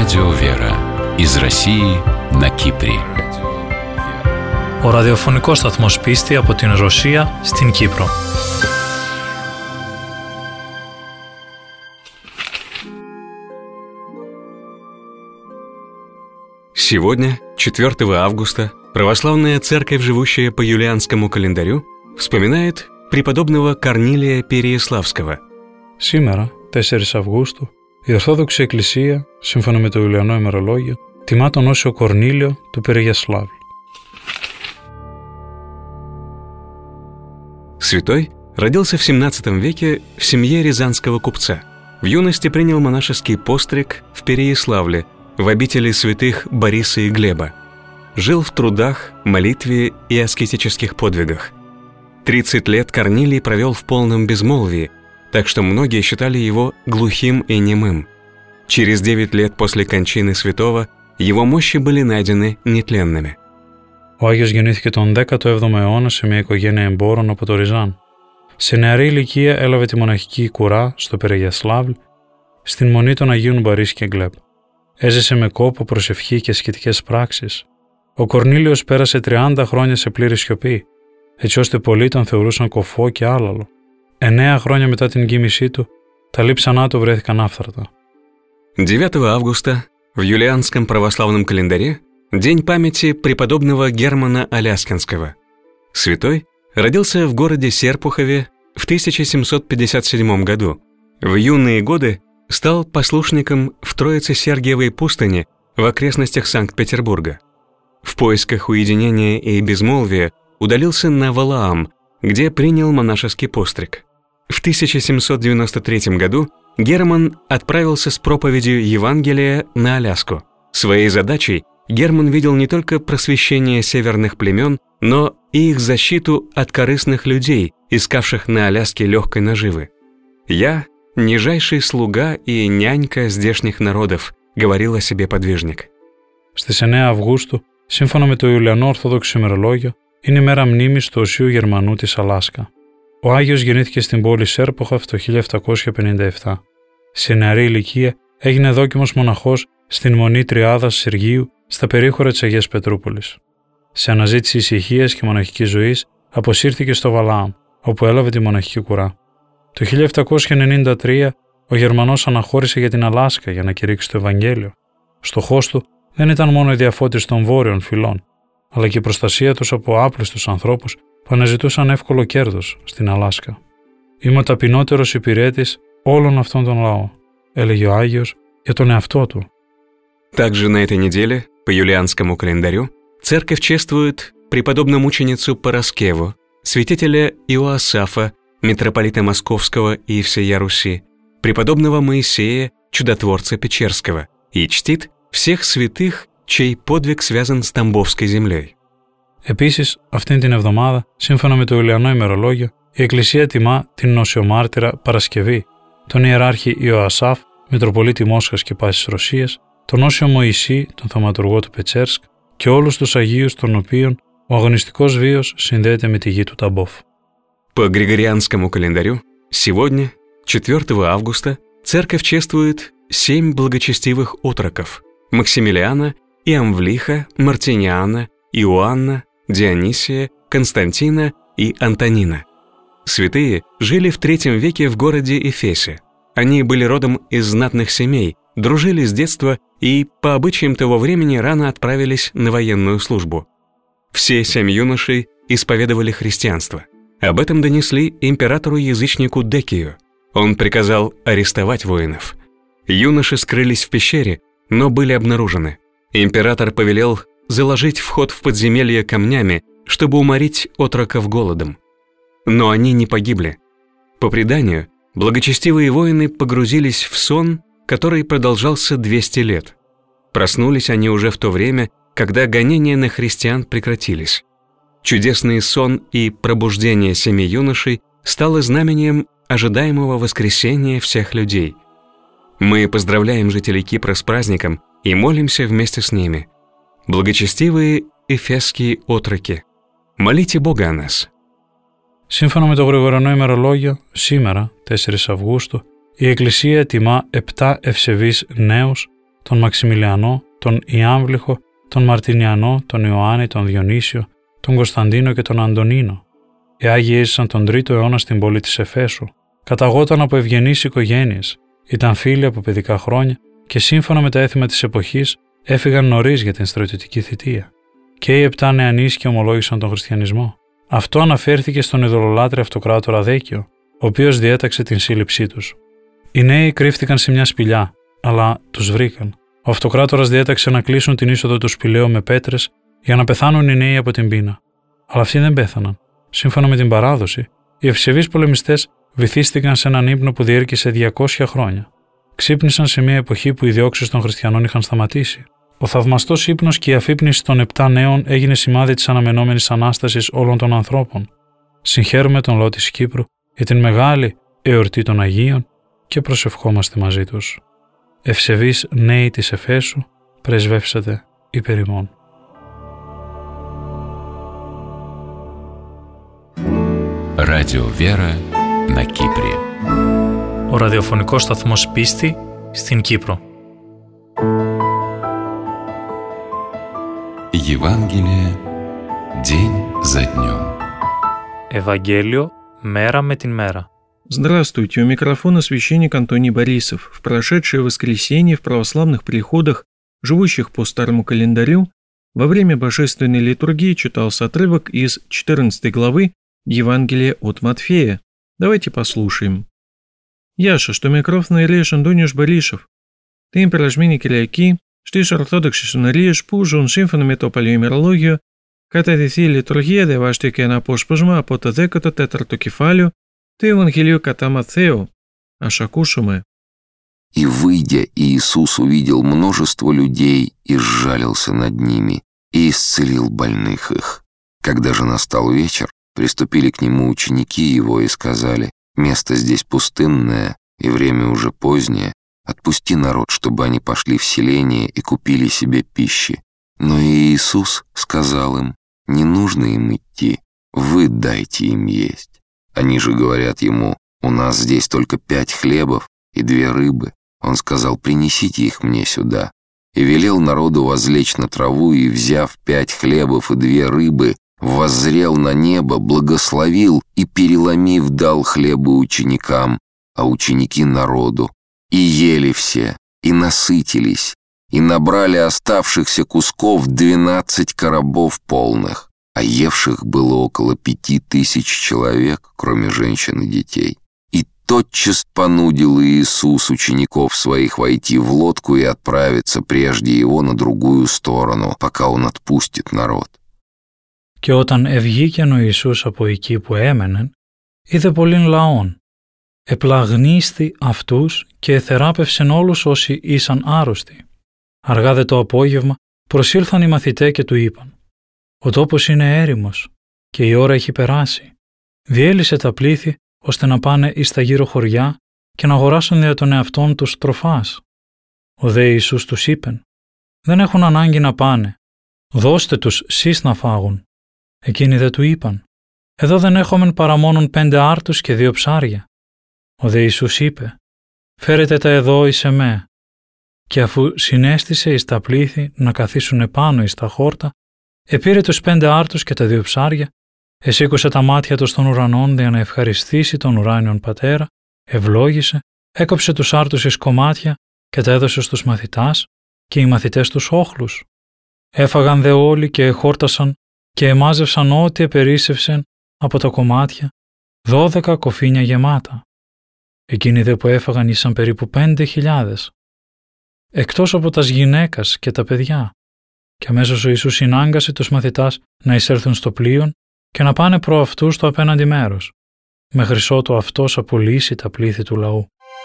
Радио Вера из России на Κύπρη. Ο ραδιοφωνικός σταθμός Πίστη από την Ρωσία στην Κύπρο. Сегодня, 4 августа, православная церковь, живущая по юлианскому календарю, вспоминает преподобного Корнилия Переяславского. Σήμερα, 4 Αυγούστου, η Ορθόδοξη Εκκλησία, σύμφωνα με το Ιουλιανό ημερολόγιο, τιμά τον Όσιο Κορνήλιο του Переяславля. Святой родился в XVII веке в семье рязанского купца. В юности принял монашеский постриг в Переяславле, в обители святых Бориса и Глеба. Жил в трудах, молитве и аскетических подвигах. 30 лет Корнилий провел в полном безмолвии, так что многие считали его глухим и немым. Через 9 лет после кончины святого его мощи были найдены нетленными. Ο Άγιος γεννήθηκε τον 17ο αιώνα σε μια οικογένεια εμπόρων από το Ριζάν. Σε νεαρή ηλικία έλαβε τη μοναχική κουρά στο Переяславль, στην μονή των Αγίων Μπορίς και Γκλеб. Έζησε με κόπο, προσευχή και ασκητικές πράξεις. Ο Κορνήλιος πέρασε 30 χρόνια σε πλήρη σιωπή, έτσι ώστε πολλοί τον θεωρούσαν κοφό και άλαλο. 9 χρόνια μετά την εγκοίμησή του, τα λείψανά του βρέθηκαν άφθαρτα. 9 августа в юлианском православном календаре день памяти преподобного Германа Аляскинского. Святой родился в городе Серпухове в 1757 году. В юные годы стал послушником в Троице-Сергиевой пустыне в окрестностях Санкт-Петербурга. В поисках уединения и безмолвия удалился на Валаам, где принял монашеский постриг. В 1793 году Герман отправился с проповедью Евангелия на Аляску. Своей задачей Герман видел не только просвещение северных племен, но и их защиту от корыстных людей, искавших на Аляске легкой наживы. «Я – нижайший слуга и нянька здешних народов», – говорил о себе подвижник. Στις 9 Αυγούστου, σύμφωνα με το Ιουλιανό Ορθόδοξο ημερολόγιο, είναι η μέρα μνήμης του Οσίου Γερμανού της Αλάσκα. Ο Άγιος γεννήθηκε στην πόλη Σέρποχαβ το 1757. Σε νεαρή ηλικία έγινε δόκιμος μοναχός στην μονή Τριάδας Σεργίου στα περίχωρα της Αγίας Πετρούπολης. Σε αναζήτηση ησυχίας και μοναχικής ζωής αποσύρθηκε στο Βαλάαμ, όπου έλαβε τη μοναχική κουρά. Το 1793 ο Γερμανός αναχώρησε για την Αλάσκα για να κηρύξει το Ευαγγέλιο. Στοχός του δεν ήταν μόνο η διαφώτιση των βόρειων φυλών, αλλά και η προστασία τους από άπλιστους ανθρώπους που αναζητούσαν εύκολο κέρδος στην Αλάσκα. «Είμαι ο ταπεινότερος υπηρέτης όλων αυτών των λαών», έλεγε ο Άγιος για τον εαυτό του. Также на этой неделе, по юлианскому календарю, церковь чествует преподобно-мученицу Параскеву, святителя Иоасафа, митрополита Московского и всея Руси, преподобного Моисея, чудотворца Печерского, и чтит всех святых, чей подвиг связан с Тамбовской землей. Επίσης, αυτήν την εβδομάδα, σύμφωνα με το Ιουλιανό ημερολόγιο, η Εκκλησία τιμά την νοσιομάρτυρα Παρασκευή, τον ιεράρχη Ιωασάφ, Μητροπολίτη Μόσχας και Πάσης Ρωσίας, τον Όσιο Μωυσή, τον θαυματουργό του Πετσέρσκ και όλους τους Αγίους των οποίων ο αγωνιστικός βίος συνδέεται με τη γη του Ταμπόφ. По григорианскому календарю, сегодня, 4 августа, церковь чествует 7 благочестивых отроков – Максимилиана, Иамвлиха, Мартиниана, Иоанна, Дионисия, Константина и Антонина. Святые жили в III веке в городе Эфесе. Они были родом из знатных семей, дружили с детства и, по обычаям того времени, рано отправились на военную службу. Все 7 юношей исповедовали христианство. Об этом донесли императору-язычнику Декию. Он приказал арестовать воинов. Юноши скрылись в пещере, но были обнаружены. Император повелел заложить вход в подземелье камнями, чтобы уморить отроков голодом. Но они не погибли. По преданию, благочестивые воины погрузились в сон, который продолжался 200 лет. Проснулись они уже в то время, когда гонения на христиан прекратились. Чудесный сон и пробуждение 7 юношей стало знамением ожидаемого воскресения всех людей. Мы поздравляем жителей Кипра с праздником и молимся вместе с ними. Благочестивые эфесские отроки, молите Бога о нас. Σύμφωνα με το Γρηγοριανό ημερολόγιο, σήμερα, 4 Αυγούστου, η Εκκλησία τιμά 7 ευσεβείς νέους, τον Μαξιμιλιανό, τον Ιάμβλιχο, τον Μαρτινιανό, τον Ιωάννη, τον Διονύσιο, τον Κωνσταντίνο και τον Αντωνίνο. Οι Άγιοι έζησαν τον 3ο αιώνα στην πόλη της Εφέσου. Καταγόταν από ευγενείς οικογένειες, ήταν φίλοι από παιδικά χρόνια και σύμφωνα με τα έθιμα της εποχής έφυγαν νωρίς για την στρατιωτική θητεία. Και οι 7 νεανίσχυοι ομολόγησαν τον χριστιανισμό. Αυτό αναφέρθηκε στον ειδωλολάτρη αυτοκράτορα Δέκιο, ο οποίος διέταξε την σύλληψή τους. Οι νέοι κρύφτηκαν σε μια σπηλιά, αλλά τους βρήκαν. Ο αυτοκράτορας διέταξε να κλείσουν την είσοδο του σπηλαίου με πέτρες για να πεθάνουν οι νέοι από την πείνα. Αλλά αυτοί δεν πέθαναν. Σύμφωνα με την παράδοση, οι ευσεβείς πολεμιστές βυθίστηκαν σε έναν ύπνο που διήρκησε 200 χρόνια. Ξύπνησαν σε μια εποχή που οι διώξεις των χριστιανών είχαν σταματήσει. Ο θαυμαστός ύπνος και η αφύπνιση των 7 νέων έγινε σημάδι της αναμενόμενης ανάστασης όλων των ανθρώπων. Συγχαίρουμε τον λαό της Κύπρου για την μεγάλη εορτή των Αγίων και προσευχόμαστε μαζί τους. Ευσεβείς νέοι της Εφέσου, πρεσβεύσατε υπέρ ημών. Радио Вера на Κύπρη. Ο ραδιοφωνικός σταθμός Πίστη στην Κύπρο. Евангелие день за днем. Ευαγγέλιο μέρα με την μέρα. Здравствуйте, у микрофона священник Антоний Борисов. В прошедшее воскресенье в православных приходах, живущих по старому календарю, во время божественной литургии читался отрывок из 14 главы Евангелия от Матфея. Давайте послушаем. Яша, što mikrofonu ir Антониus Борисов. Tiem περασμένη Κυριακή, στις Ορθόδοξες Συνορίες που ζουν σύμφωνα με το Παλαιοημερολόγιο, κατά τη Θεία Λειτουργία διαβάστηκε ένα απόσπασμα από το 14ο κεφάλαιο του Ευαγγελίου κατά Ματθαίου. Ας ακούσουμε. «И, выйдя, Иисус увидел множество людей и сжалился над ними, и исцелил больных их. Когда же настал вечер, приступили к нему ученики его и сказали: место здесь пустынное, и время уже позднее, отпусти народ, чтобы они пошли в селение и купили себе пищи. Но Иисус сказал им: не нужно им идти, вы дайте им есть. Они же говорят ему: у нас здесь только 5 хлебов и 2 рыбы. Он сказал: принесите их мне сюда. И велел народу возлечь на траву, и, взяв 5 хлебов и 2 рыбы, воззрел на небо, благословил и, переломив, дал хлебы ученикам, а ученики народу. И ели все, и насытились, и набрали оставшихся кусков 12 коробов полных, а евших было около 5000 человек, кроме женщин и детей. И тотчас понудил Иисус учеников своих войти в лодку и отправиться прежде его на другую сторону, пока он отпустит народ. Και όταν ευγήκεν ο Ιησούς από εκεί που έμενεν, είδε πολλήν λαόν. Επλαγνίστη αυτούς και εθεράπευσεν όλους όσοι ήσαν άρρωστοι. Αργά δε το απόγευμα προσήλθαν οι μαθηταί και του είπαν: «Ο τόπος είναι έρημος και η ώρα έχει περάσει. Διέλυσε τα πλήθη ώστε να πάνε εις τα γύρω χωριά και να αγοράσουν δια των εαυτών τους τροφάς». Ο δε Ιησούς τους είπεν: «Δεν έχουν ανάγκη να πάνε. Δώστε τους σεις να φάγουν». Εκείνοι δε του είπαν: «Εδώ δεν έχομεν παρά μόνον 5 άρτους και 2 ψάρια». Ο δε Ιησούς είπε: «Φέρετε τα εδώ εις εμέ». Και αφού συνέστησε εις τα πλήθη να καθίσουν επάνω εις τα χόρτα, επήρε τους 5 άρτους και τα 2 ψάρια, εσήκωσε τα μάτια του στον ουρανόν για να ευχαριστήσει τον ουράνιον πατέρα, ευλόγησε, έκοψε τους άρτους εις κομμάτια και τα έδωσε στους μαθητάς και οι μαθητές τους όχλους. Έφαγαν δε όλοι και εχόρτασαν και εμάζευσαν ό,τι επερίσσευσεν από τα κομμάτια, 12 κοφίνια γεμάτα. Εκείνοι δε που έφαγαν ήσαν περίπου 5.000, εκτός από τας γυναίκας και τα παιδιά. Και αμέσως ο Ιησούς συνάγκασε τους μαθητάς να εισέλθουν στο πλοίον και να πάνε προ αυτούς στο απέναντι μέρος, μέχρι ότου αυτός απολύσει τα πλήθη του λαού.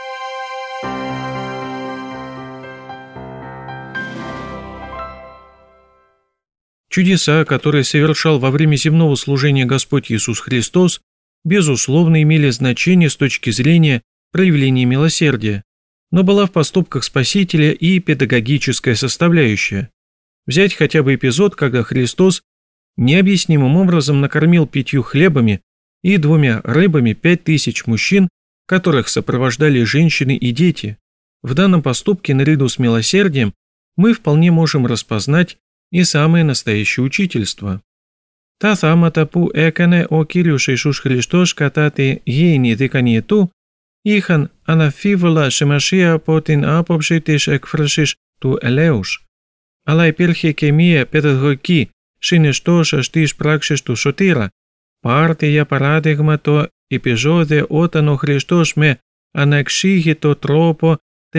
Чудеса, которые совершал во время земного служения Господь Иисус Христос, безусловно имели значение с точки зрения проявления милосердия, но была в поступках Спасителя и педагогическая составляющая. Взять хотя бы эпизод, когда Христос необъяснимым образом накормил 5 хлебами и 2 рыбами 5000 мужчин, которых сопровождали женщины и дети. В данном поступке наряду с милосердием мы вполне можем распознать и самое настоящее учительство. Та θαύματα που έκανε ο Κύριος Ιησούς Χριστός κατά τη γήινη δικανία του είχαν αναμφίβολα σημασία από την άποψη της έκφρασης του ελέους. Αλλά υπήρχε και μία παιδαγωγική συνιστόσα στις πράξεις του σωτήρα. Πάρτε για παράδειγμα το επεισόδιο όταν ο Χριστός με ανεξήγητο τρόπο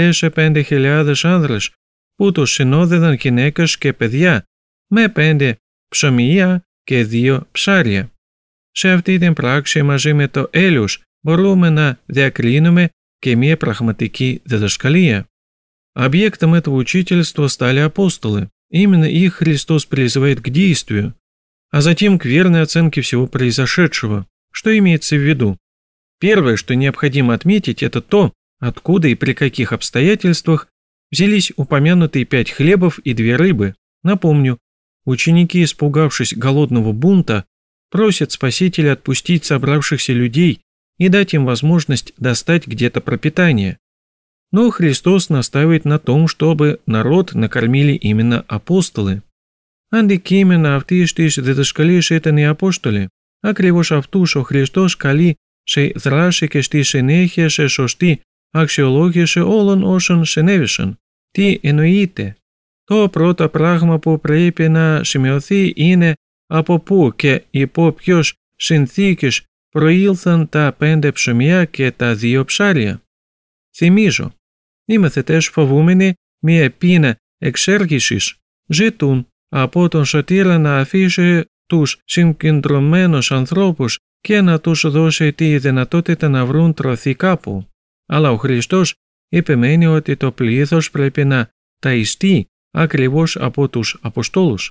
4-5 άνδρες που τους συνόδευαν γυναίκες και παιδιά με 5 ψωμιά και 2 ψάρια. Σε αυτή την πράξη μαζί με το έλεος μπορούμε να дιακρίνουμε και μία πραγματική дидασκалия. Объектом этого учительства стали апостолы. Именно их Христос призывает к действию, а затем к верной оценке всего произошедшего. Что имеется в виду? Первое, что необходимо отметить, это то, откуда и при каких обстоятельствах взялись упомянутые 5 хлебов и 2 рыбы. Напомню, ученики, испугавшись голодного бунта, просят Спасителя отпустить собравшихся людей и дать им возможность достать где-то пропитание. Но Христос настаивает на том, чтобы народ накормили именно апостолы. Αντικείμενα αυτής της διδασκαλίας ήταν οι Απόστολοι. Ακριβώς αυτούς ο Χριστός καλεί σε δράση και στη συνέχεια σε σωστή αξιολόγηση όλων όσων συνέβησαν. Τι εννοείται? Το πρώτο πράγμα που πρέπει να σημειωθεί είναι από πού και υπό ποιες συνθήκες προήλθαν τα 5 ψωμιά και τα 2 ψάρια. Θυμίζω, οι μαθητές φοβούμενοι μια πείνα εξέργησης ζητούν από τον σωτήρα να αφήσει τους συγκεντρωμένους ανθρώπους και να τους δώσει τη δυνατότητα να βρουν τροφή κάπου. Αλλά ο Χριστός επιμένει ότι το πλήθος πρέπει να ταΐστεί ακριβώς από τους Αποστόλους.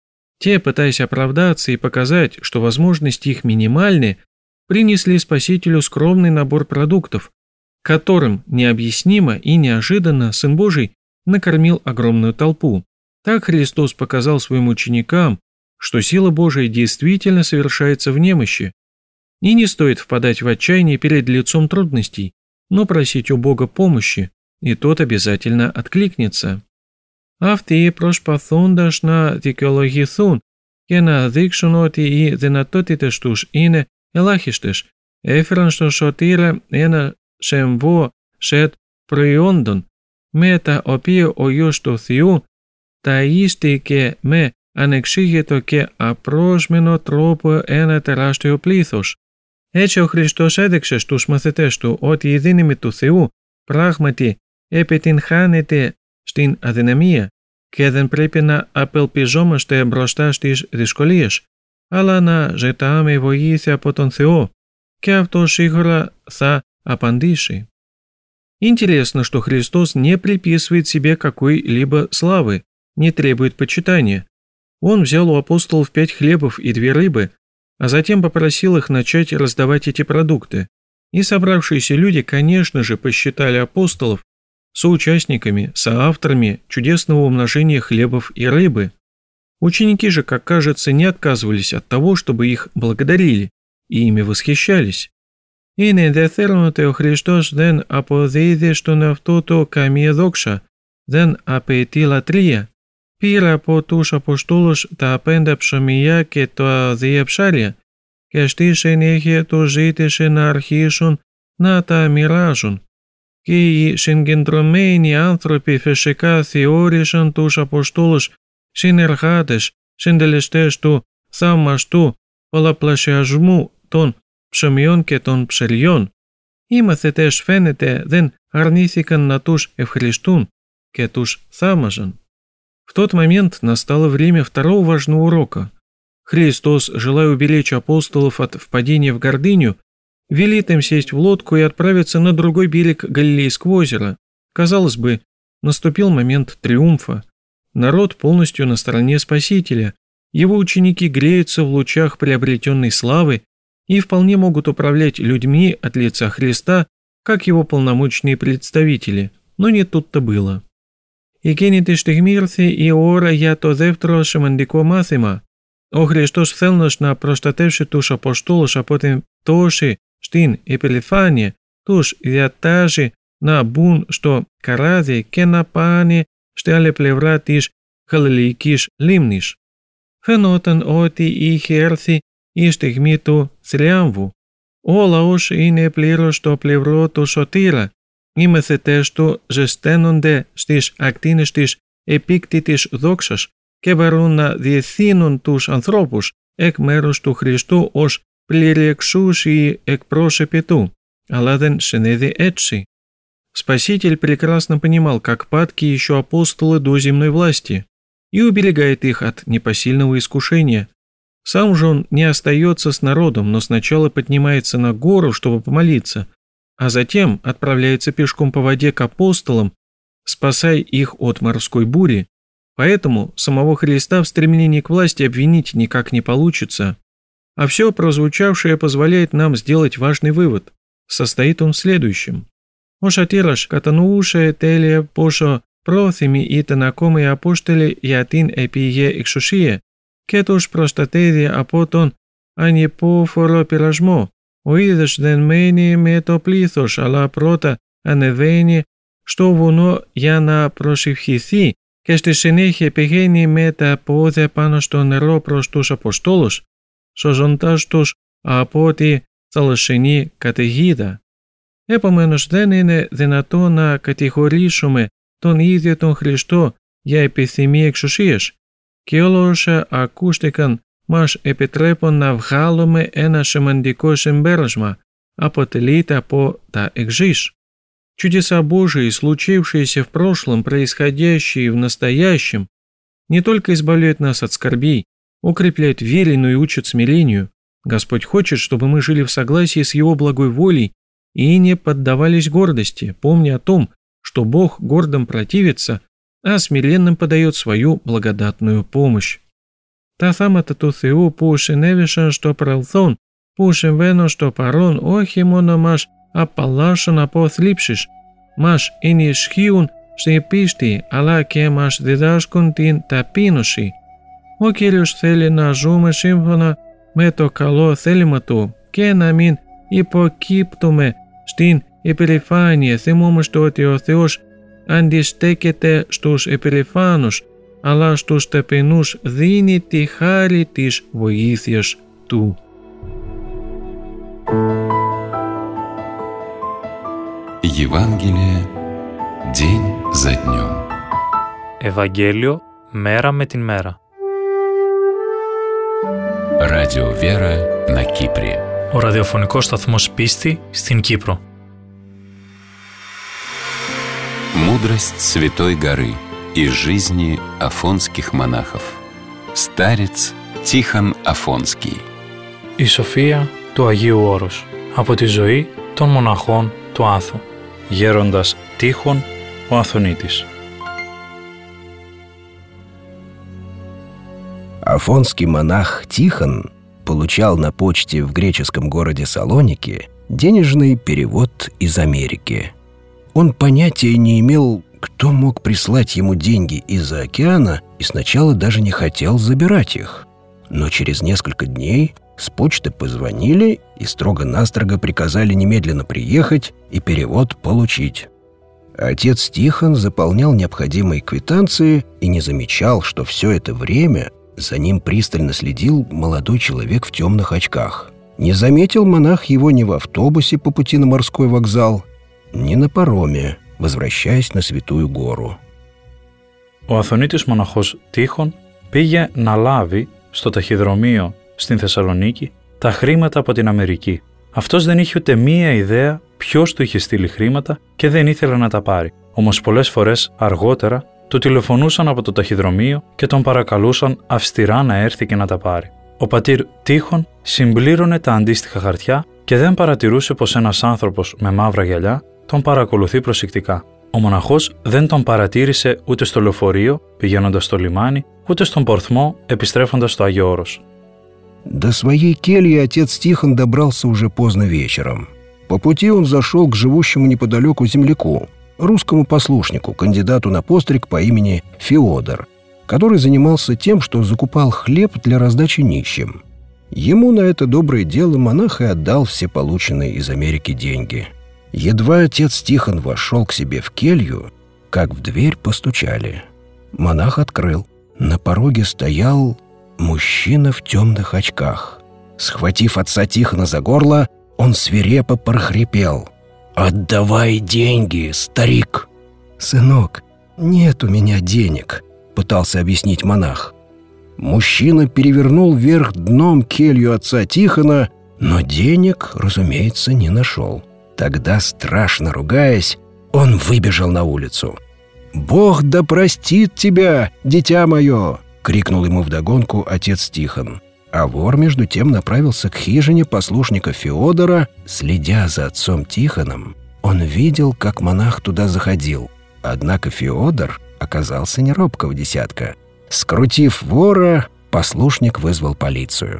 Те, пытаясь оправдаться и показать, что возможности их минимальны, принесли Спасителю скромный набор продуктов, которым необъяснимо и неожиданно Сын Божий накормил огромную толпу. Так Христос показал своим ученикам, что сила Божия действительно совершается в немощи. И не стоит впадать в отчаяние перед лицом трудностей, но просить у Бога помощи, и тот обязательно откликнется. Αυτοί προσπαθώντας να δικαιολογηθούν και να δείξουν ότι οι δυνατότητες τους είναι ελάχιστες, έφεραν στον σωτήρα ένα σεμβό σετ προϊόντων, με τα οποία ο Υιός του Θεού ταΐστηκε με ανεξήγητο και απρόσμενο τρόπο ένα τεράστιο πλήθος. Έτσι ο Χριστός έδειξε στους μαθητές του ότι η δύναμη του Θεού πράγματι επιτυγχάνεται στην αδυναμία και δεν πρέπει να απελπιζόμαστε μπροστά στις δυσκολίες, αλλά να ζητάμε βοήθεια από τον Θεό και αυτό σίγουρα θα απαντήσει. Интересно, что Христос не приписывает себе какой-либо славы, не требует почитания. Он взял у апостолов 5 хлебов и 2 рыбы, а затем попросил их начать раздавать эти продукты. И собравшиеся люди, конечно же, посчитали апостолов соучастниками, соавторами чудесного умножения хлебов и рыбы. Ученики же, как кажется, не отказывались от того, чтобы их благодарили и ими восхищались. Είναι ενδιαφέρον ότι ο Χριστός δεν αποδίδει στον εαυτό του καμία δόξα, δεν απαιτεί λατρεία. Πήρε από τους Αποστόλους τα 5 ψωμιά και τα 2 ψάρια και στη συνέχεια τους ζήτησε να αρχίσουν να τα μοιράζουν. Και οι συγκεντρωμένοι άνθρωποι φυσικά θεώρησαν τους Αποστόλους συνεργάτες, συντελεστές του θαυμαστού πολλαπλασιασμού των ψωμιών και των ψαριών. Οι μαθητές φαίνεται δεν αρνήθηκαν να τους ευχαριστούν και τους θαύμαζαν. В тот момент настало время второго важного урока. Христос, желая уберечь апостолов от впадения в гордыню, велит им сесть в лодку и отправиться на другой берег Галилейского озера. Казалось бы, наступил момент триумфа. Народ полностью на стороне Спасителя, его ученики греются в лучах приобретенной славы и вполне могут управлять людьми от лица Христа, как его полномочные представители, но не тут-то было. Εκείνη τη στιγμή ήρθε η ώρα για το δεύτερο σημαντικό μάθημα. Ο Χριστός θέλοντας να προστατεύσει τους Αποστόλους από την πτώση στην υπερηφάνεια, τους διατάζει να μπουν στο καράβι και να πάνε στη άλλη πλευρά της Γαλιλαϊκής λίμνης. Φαινόταν ότι είχε έρθει η στιγμή του θριάμβου. Ο λαός είναι πλήρως στο πλευρό του σωτήρα. Οι μαθητές του ζεσταίνονται στις ακτίνες της επίκτητης δόξας και μπορούν να διευθύνουν τους ανθρώπους εκ μέρους του Χριστού ως πληριεξούσιοι εκπρόσωποι του. Αλλά δεν συνέβη έτσι. Спаситель прекрасно понимал, как падки еще апостолы до земной власти, и уберегает их от непосильного искушения. Сам же он не остается с народом, но сначала поднимается на гору, чтобы помолиться, а затем отправляется пешком по воде к апостолам, спасая их от морской бури. Поэтому самого Христа в стремлении к власти обвинить никак не получится. А все прозвучавшее позволяет нам сделать важный вывод. Состоит он в следующем. Ο σωτήρας κατανοούσε τέλεια πόσο πρόθυμοι ήταν ακόμα οι Απόστολοι για την επίγεια εξουσία και τους προστατεύει από τον ανυπόφορο πειρασμό. Ο ίδιος δεν μένει με το πλήθος, αλλά πρώτα ανεβαίνει στο βουνό για να προσευχηθεί και στη συνέχεια πηγαίνει με τα πόδια πάνω στο νερό προς τους Αποστόλους, σώζοντας τους από τη θαλασσινή καταιγίδα. Επομένως δεν είναι δυνατό να κατηγορήσουμε τον ίδιο τον Χριστό για επιθυμία εξουσίας και όλα όσα ακούστηκαν μας επιτρέπουν να βγάλουμε ένα σημαντικό συμπέρασμα, αποτελείται από τα εξής. Чудеса Божии, случившиеся в прошлом, происходящие в настоящем, не только избавляют нас от скорбей, укрепляют в вере, но и учат смирению. Господь хочет, чтобы мы жили в согласии с Его благой волей и не поддавались гордости, помня о том, что Бог гордым противится, а смиренным подает свою благодатную помощь. Τα θάματα του Θεού που συνέβησαν στο παρελθόν, που συμβαίνουν στο παρόν, όχι μόνο μας απαλλάσσουν από θλίψεις, μας ενισχύουν στην πίστη, αλλά και μας διδάσκουν την ταπείνωση. Ο Κύριος θέλει να ζούμε σύμφωνα με το καλό θέλημα Του και να μην υποκύπτουμε στην υπερηφάνεια. Θυμόμαστε ότι ο Θεός αντιστέκεται στους υπερηφάνους, αλλά στους ταπεινούς δίνει τη χάρη της βοήθειας Του. Евангелие день за днем. Ευαγγέλιο μέρα με την μέρα. Радио Вера на Кипре. Ο ραδιοφωνικός σταθμός Πίστη στην Κύπρο. Мудрость Святой горы из жизни афонских монахов. Старец Тихон Афонский. Η σοφία του Αγίου Όρους. Από τη ζωή των μοναχών του Άθου. Γέροντας Τίχων ο Αθωνίτης. Афонский монах Тихон получал на почте в греческом городе Салоники денежный перевод из Америки. Он понятия не имел, кто мог прислать ему деньги из-за океана, и сначала даже не хотел забирать их. Но через несколько дней с почты позвонили и строго-настрого приказали немедленно приехать и перевод получить. Отец Тихон заполнял необходимые квитанции и не замечал, что все это время за ним пристально следил молодой человек в темных очках. Не заметил монах его ни в автобусе по пути на морской вокзал, ни на пароме, возвращаясь на Святую Гору. Ο Αθωνίτης μοναχός Τίχων πήγε να λάβει στο ταχυδρομείο στην Θεσσαλονίκη τα χρήματα από την Αμερική. Αυτός δεν είχε ούτε μία ιδέα ποιος του είχε στείλει χρήματα και δεν ήθελε να τα πάρει. Όμως πολλές φορές αργότερα του τηλεφωνούσαν από το ταχυδρομείο και τον παρακαλούσαν αυστηρά να έρθει και να τα πάρει. Ο πατήρ Τίχων συμπλήρωνε τα αντίστοιχα χαρτιά και δεν παρατηρούσε πως ένας άνθρωπος με μαύρα γυαλιά τον παρακολουθεί προσεκτικά. Ο μοναχός δεν τον παρατήρησε ούτε στο λεωφορείο πηγαίνοντας στο λιμάνι, ούτε στον πορθμό επιστρέφοντας στο Άγιο Όρος. До своей кельи отец Тихон добрался уже поздно вечером. По пути он зашел к живущему неподалеку земляку, русскому послушнику, кандидату на постриг по имени Феодор, который занимался тем, что закупал хлеб для раздачи нищим. Ему на это доброе дело монах и отдал все полученные из Америки деньги. Едва отец Тихон вошел к себе в келью, как в дверь постучали. Монах открыл. На пороге стоял мужчина в темных очках. Схватив отца Тихона за горло, он свирепо прохрипел: «Отдавай деньги, старик!» «Сынок, нет у меня денег», — пытался объяснить монах. Мужчина перевернул вверх дном келью отца Тихона, но денег, разумеется, не нашел. Тогда, страшно ругаясь, он выбежал на улицу. «Бог да простит тебя, дитя мое!» — крикнул ему вдогонку отец Тихон. А вор, между тем, направился к хижине послушника Феодора. Следя за отцом Тихоном, он видел, как монах туда заходил. Однако Феодор оказался не робкого десятка. Скрутив вора, послушник вызвал полицию.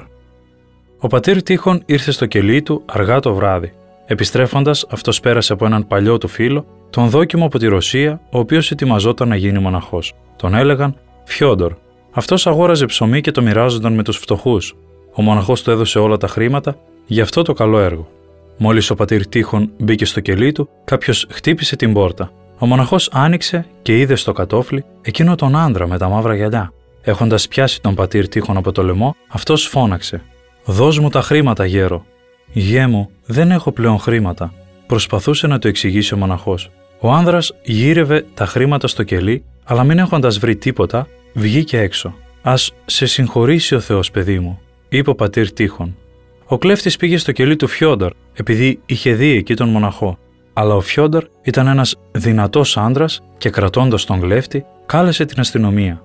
Ο πατήρ Τίχον ήρθε στο κελί του αργά το βράδυ. Επιστρέφοντας, αυτός πέρασε από έναν παλιό του φίλο, τον δόκιμο από τη Ρωσία, ο οποίος ετοιμαζόταν να γίνει μοναχός. Τον έλεγαν Φιόντορ. Αυτός αγόραζε ψωμί και το μοιράζονταν με τους φτωχούς. Ο μοναχός του έδωσε όλα τα χρήματα για αυτό το καλό έργο. Μόλις ο πατήρ Τίχον μπήκε στο κελί του, κάποιος χτύπησε την πόρτα. Ο μοναχός άνοιξε και είδε στο κατόφλι εκείνο τον άντρα με τα μαύρα γυαλιά. Έχοντας πιάσει τον πατήρ Τίχον από το λαιμό, αυτός φώναξε: «Δώσ' μου τα χρήματα, γέρο». «Γιέ μου, δεν έχω πλέον χρήματα», προσπαθούσε να του εξηγήσει ο μοναχός. Ο άνδρας γύρευε τα χρήματα στο κελί, αλλά μην έχοντας βρει τίποτα, βγήκε έξω. «Ας σε συγχωρήσει ο Θεός, παιδί μου», είπε ο πατήρ Τίχον. Ο κλέφτης πήγε στο κελί του Φιόντορ, επειδή είχε δει εκεί τον μοναχό. Αλλά ο Φιόντορ ήταν ένας δυνατός άντρας και κρατώντας τον κλέφτη, κάλεσε την αστυνομία.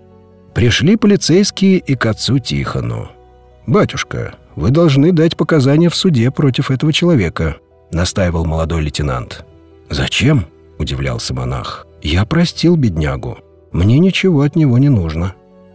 Пришли полицейские и к отцу Тихону. «Батюшка, вы должны дать показания в суде против этого человека», — настаивал молодой лейтенант. «Зачем?» — удивлялся монах. «Я простил беднягу. Мне ничего от него не нужно».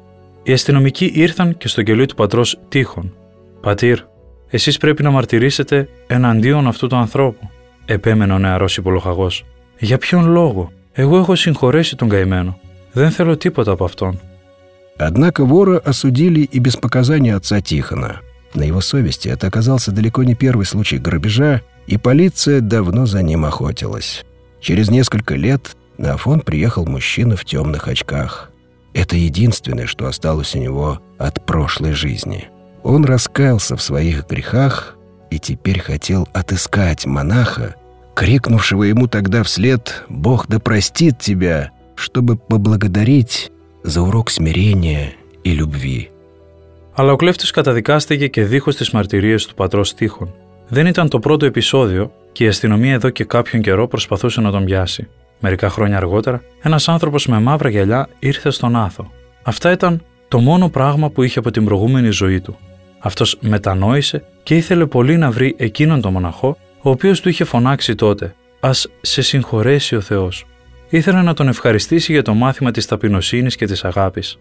Οι αστυνομικοί ήρθαν και στο κελί του πατρός Τίχον. «Πατήρ, εσείς πρέπει να μαρτυρήσετε εναντίον αυτού του ανθρώπου», επέμενε ο νεαρός υπολοχαγός. «Για ποιον λόγο? Εγώ έχω συγχωρέσει τον καημένο. Δεν θέλω τίποτα από αυτόν». Однако вора осудили и без показания отца Тихона. На его совести это оказался далеко не первый случай грабежа, и полиция давно за ним охотилась. Через несколько лет на Афон приехал мужчина в темных очках. Это единственное, что осталось у него от прошлой жизни. Он раскаялся в своих грехах и теперь хотел отыскать монаха, крикнувшего ему тогда вслед «Бог да простит тебя», чтобы поблагодарить за урок смирения и любви. Αλλά ο κλέφτης καταδικάστηκε και δίχως τις μαρτυρίες του πατρός Τίχον. Δεν ήταν το πρώτο επεισόδιο και η αστυνομία εδώ και κάποιον καιρό προσπαθούσε να τον πιάσει. Μερικά χρόνια αργότερα, ένας άνθρωπος με μαύρα γυαλιά ήρθε στον Άθο. Αυτά ήταν το μόνο πράγμα που είχε από την προηγούμενη ζωή του. Αυτός μετανόησε και ήθελε πολύ να βρει εκείνον τον μοναχό, ο οποίος του είχε φωνάξει τότε «Ας σε συγχωρέσει ο Θεός». Ήθελε να τον ευχαριστήσει για το μάθημα της ταπεινοσύνης και της αγάπης.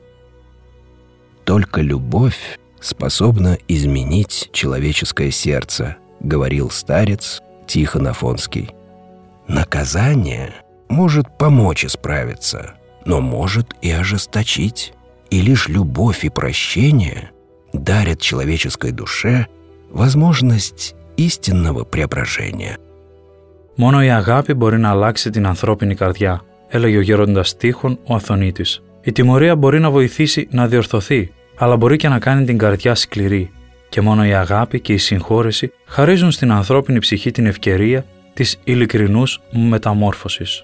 «Только любовь способна изменить человеческое сердце», — говорил старец Тихон Афонский. «Наказание может помочь исправиться, но может и ожесточить, и лишь любовь и прощение дарят человеческой душе возможность истинного преображения». «Μόνο η αγάπη μπορεί να αλλάξει την ανθρώπινη καρδιά», έλεγε ο γέροντας Τίχον ο Αθωνίτης. «Η τιμωρία μπορεί να βοηθήσει να διορθωθεί, αλλά μπορεί και να κάνει την καρδιά σκληρή. Και μόνο η αγάπη και η συγχώρεση χαρίζουν στην ανθρώπινη ψυχή την ευκαιρία της ειλικρινούς μεταμόρφωσης».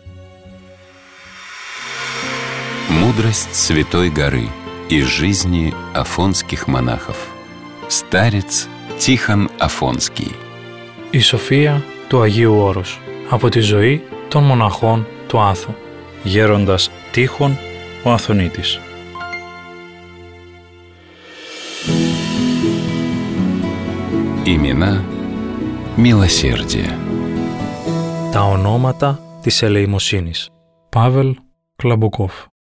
Мудрость Святой горы из жизни афонских монахов. Старец Тихон Афонский. Η σοφία του Αγίου Όρους από τη ζωή των μοναχών του Άθου. Γέροντας Τίχον ο Αθωνίτης. Имена милосердия. Τα ονόματα της ελεημοσύνης. Павел Клабуков.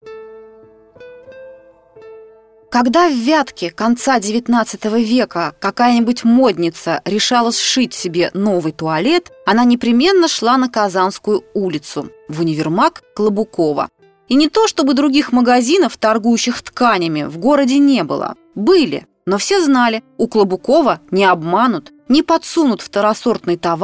Когда в Вятке конца XIX века какая-нибудь модница решала сшить себе новый туалет, она непременно шла на Казанскую улицу, в универмаг Клабукова. И не то чтобы других магазинов, торгующих тканями, в городе не было. Были, но все знали, у Клабукова не обманут, не подсунут второсортный товар,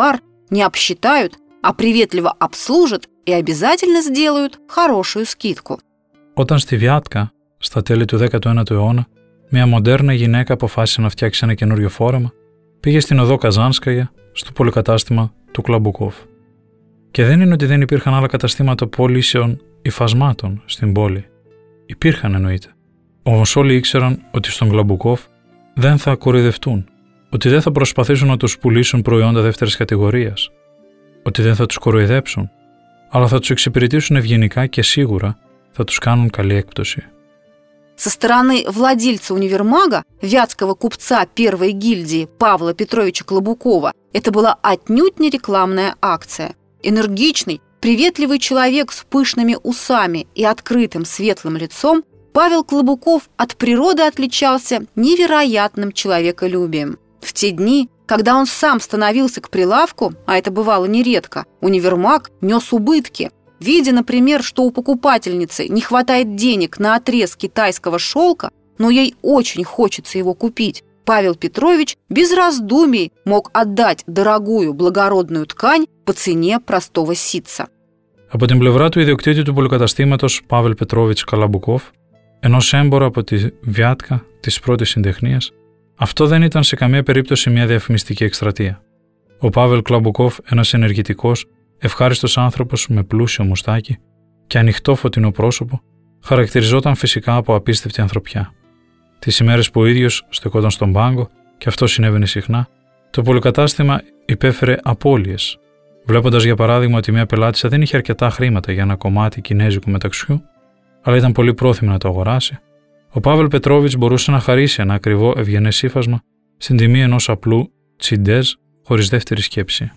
не обсчитают, а приветливо обслужат и обязательно сделают хорошую скидку. Όταν στη Βιάτκα, στα τέλη του 19ου αιώνα, μια μοντέρνα γυναίκα αποφάσισε να φτιάξει ένα καινούριο φόρεμα, πήγε στην οδό Καζάνσκαγια, στο πολυκατάστημα του Κλαμπουκόφ. Και δεν είναι ότι δεν υπήρχαν άλλα καταστήματα πωλήσεων υφασμάτων στην πόλη. Υπήρχαν εννοείται. Όμως όλοι ήξεραν ότι στον Κλαμπουκόφ δεν θα κοροϊδευτούν, ότι δεν θα προσπαθήσουν να τους πουλήσουν προϊόντα δεύτερης κατηγορίας, ότι δεν θα τους κοροϊδέψουν, αλλά θα τους εξυπηρετήσουν ευγενικά και σίγουρα θα τους κάνουν καλή έκπτωση. Со стороны владельца универмага, вятского купца первой гильдии Павла Петровича Клобукова, это была отнюдь не рекламная акция. Энергичный, приветливый человек с пышными усами и открытым светлым лицом, Павел Клобуков от природы отличался невероятным человеколюбием. В те дни, когда он сам становился к прилавку, а это бывало нередко, универмаг нес убытки. Видя, например, что у покупательницы не хватает денег на отрез китайского шелка, но ей очень хочется его купить, Павел Петрович без раздумий мог отдать дорогую благородную ткань по цене простого ситца. Από την πλευρά του ιδιοκτήτη του πολυκαταστήματος Παύλ Πετρόβιτς Καλαμπουκόφ, ενός έμπορα από τη Βιάτκα της πρώτης συντεχνίας, αυτό δεν ήταν σε καμία περίπτωση μια διαφημιστική εκστρατεία. Ο Παύλ Κλαμπουκόφ, ένας ενεργητικός, ευχάριστος άνθρωπος με πλούσιο μουστάκι και ανοιχτό φωτεινό πρόσωπο, χαρακτηριζόταν φυσικά από απίστευτη ανθρωπιά. Τις ημέρες που ο ίδιος στεκόταν στον πάγκο, και αυτό συνέβαινε συχνά, το πολυκατάστημα υπέφερε απώλειες. Βλέποντας για παράδειγμα ότι μια πελάτησα δεν είχε αρκετά χρήματα για ένα κομμάτι κινέζικου μεταξιού, αλλά ήταν πολύ πρόθυμη να το αγοράσει, ο Παύλ Πετρόβιτς μπορούσε να χαρίσει ένα ακριβό ευγενές ύφασμα στην τιμή ενός απλού τσιντέζ χωρίς δεύτερη σκέψη.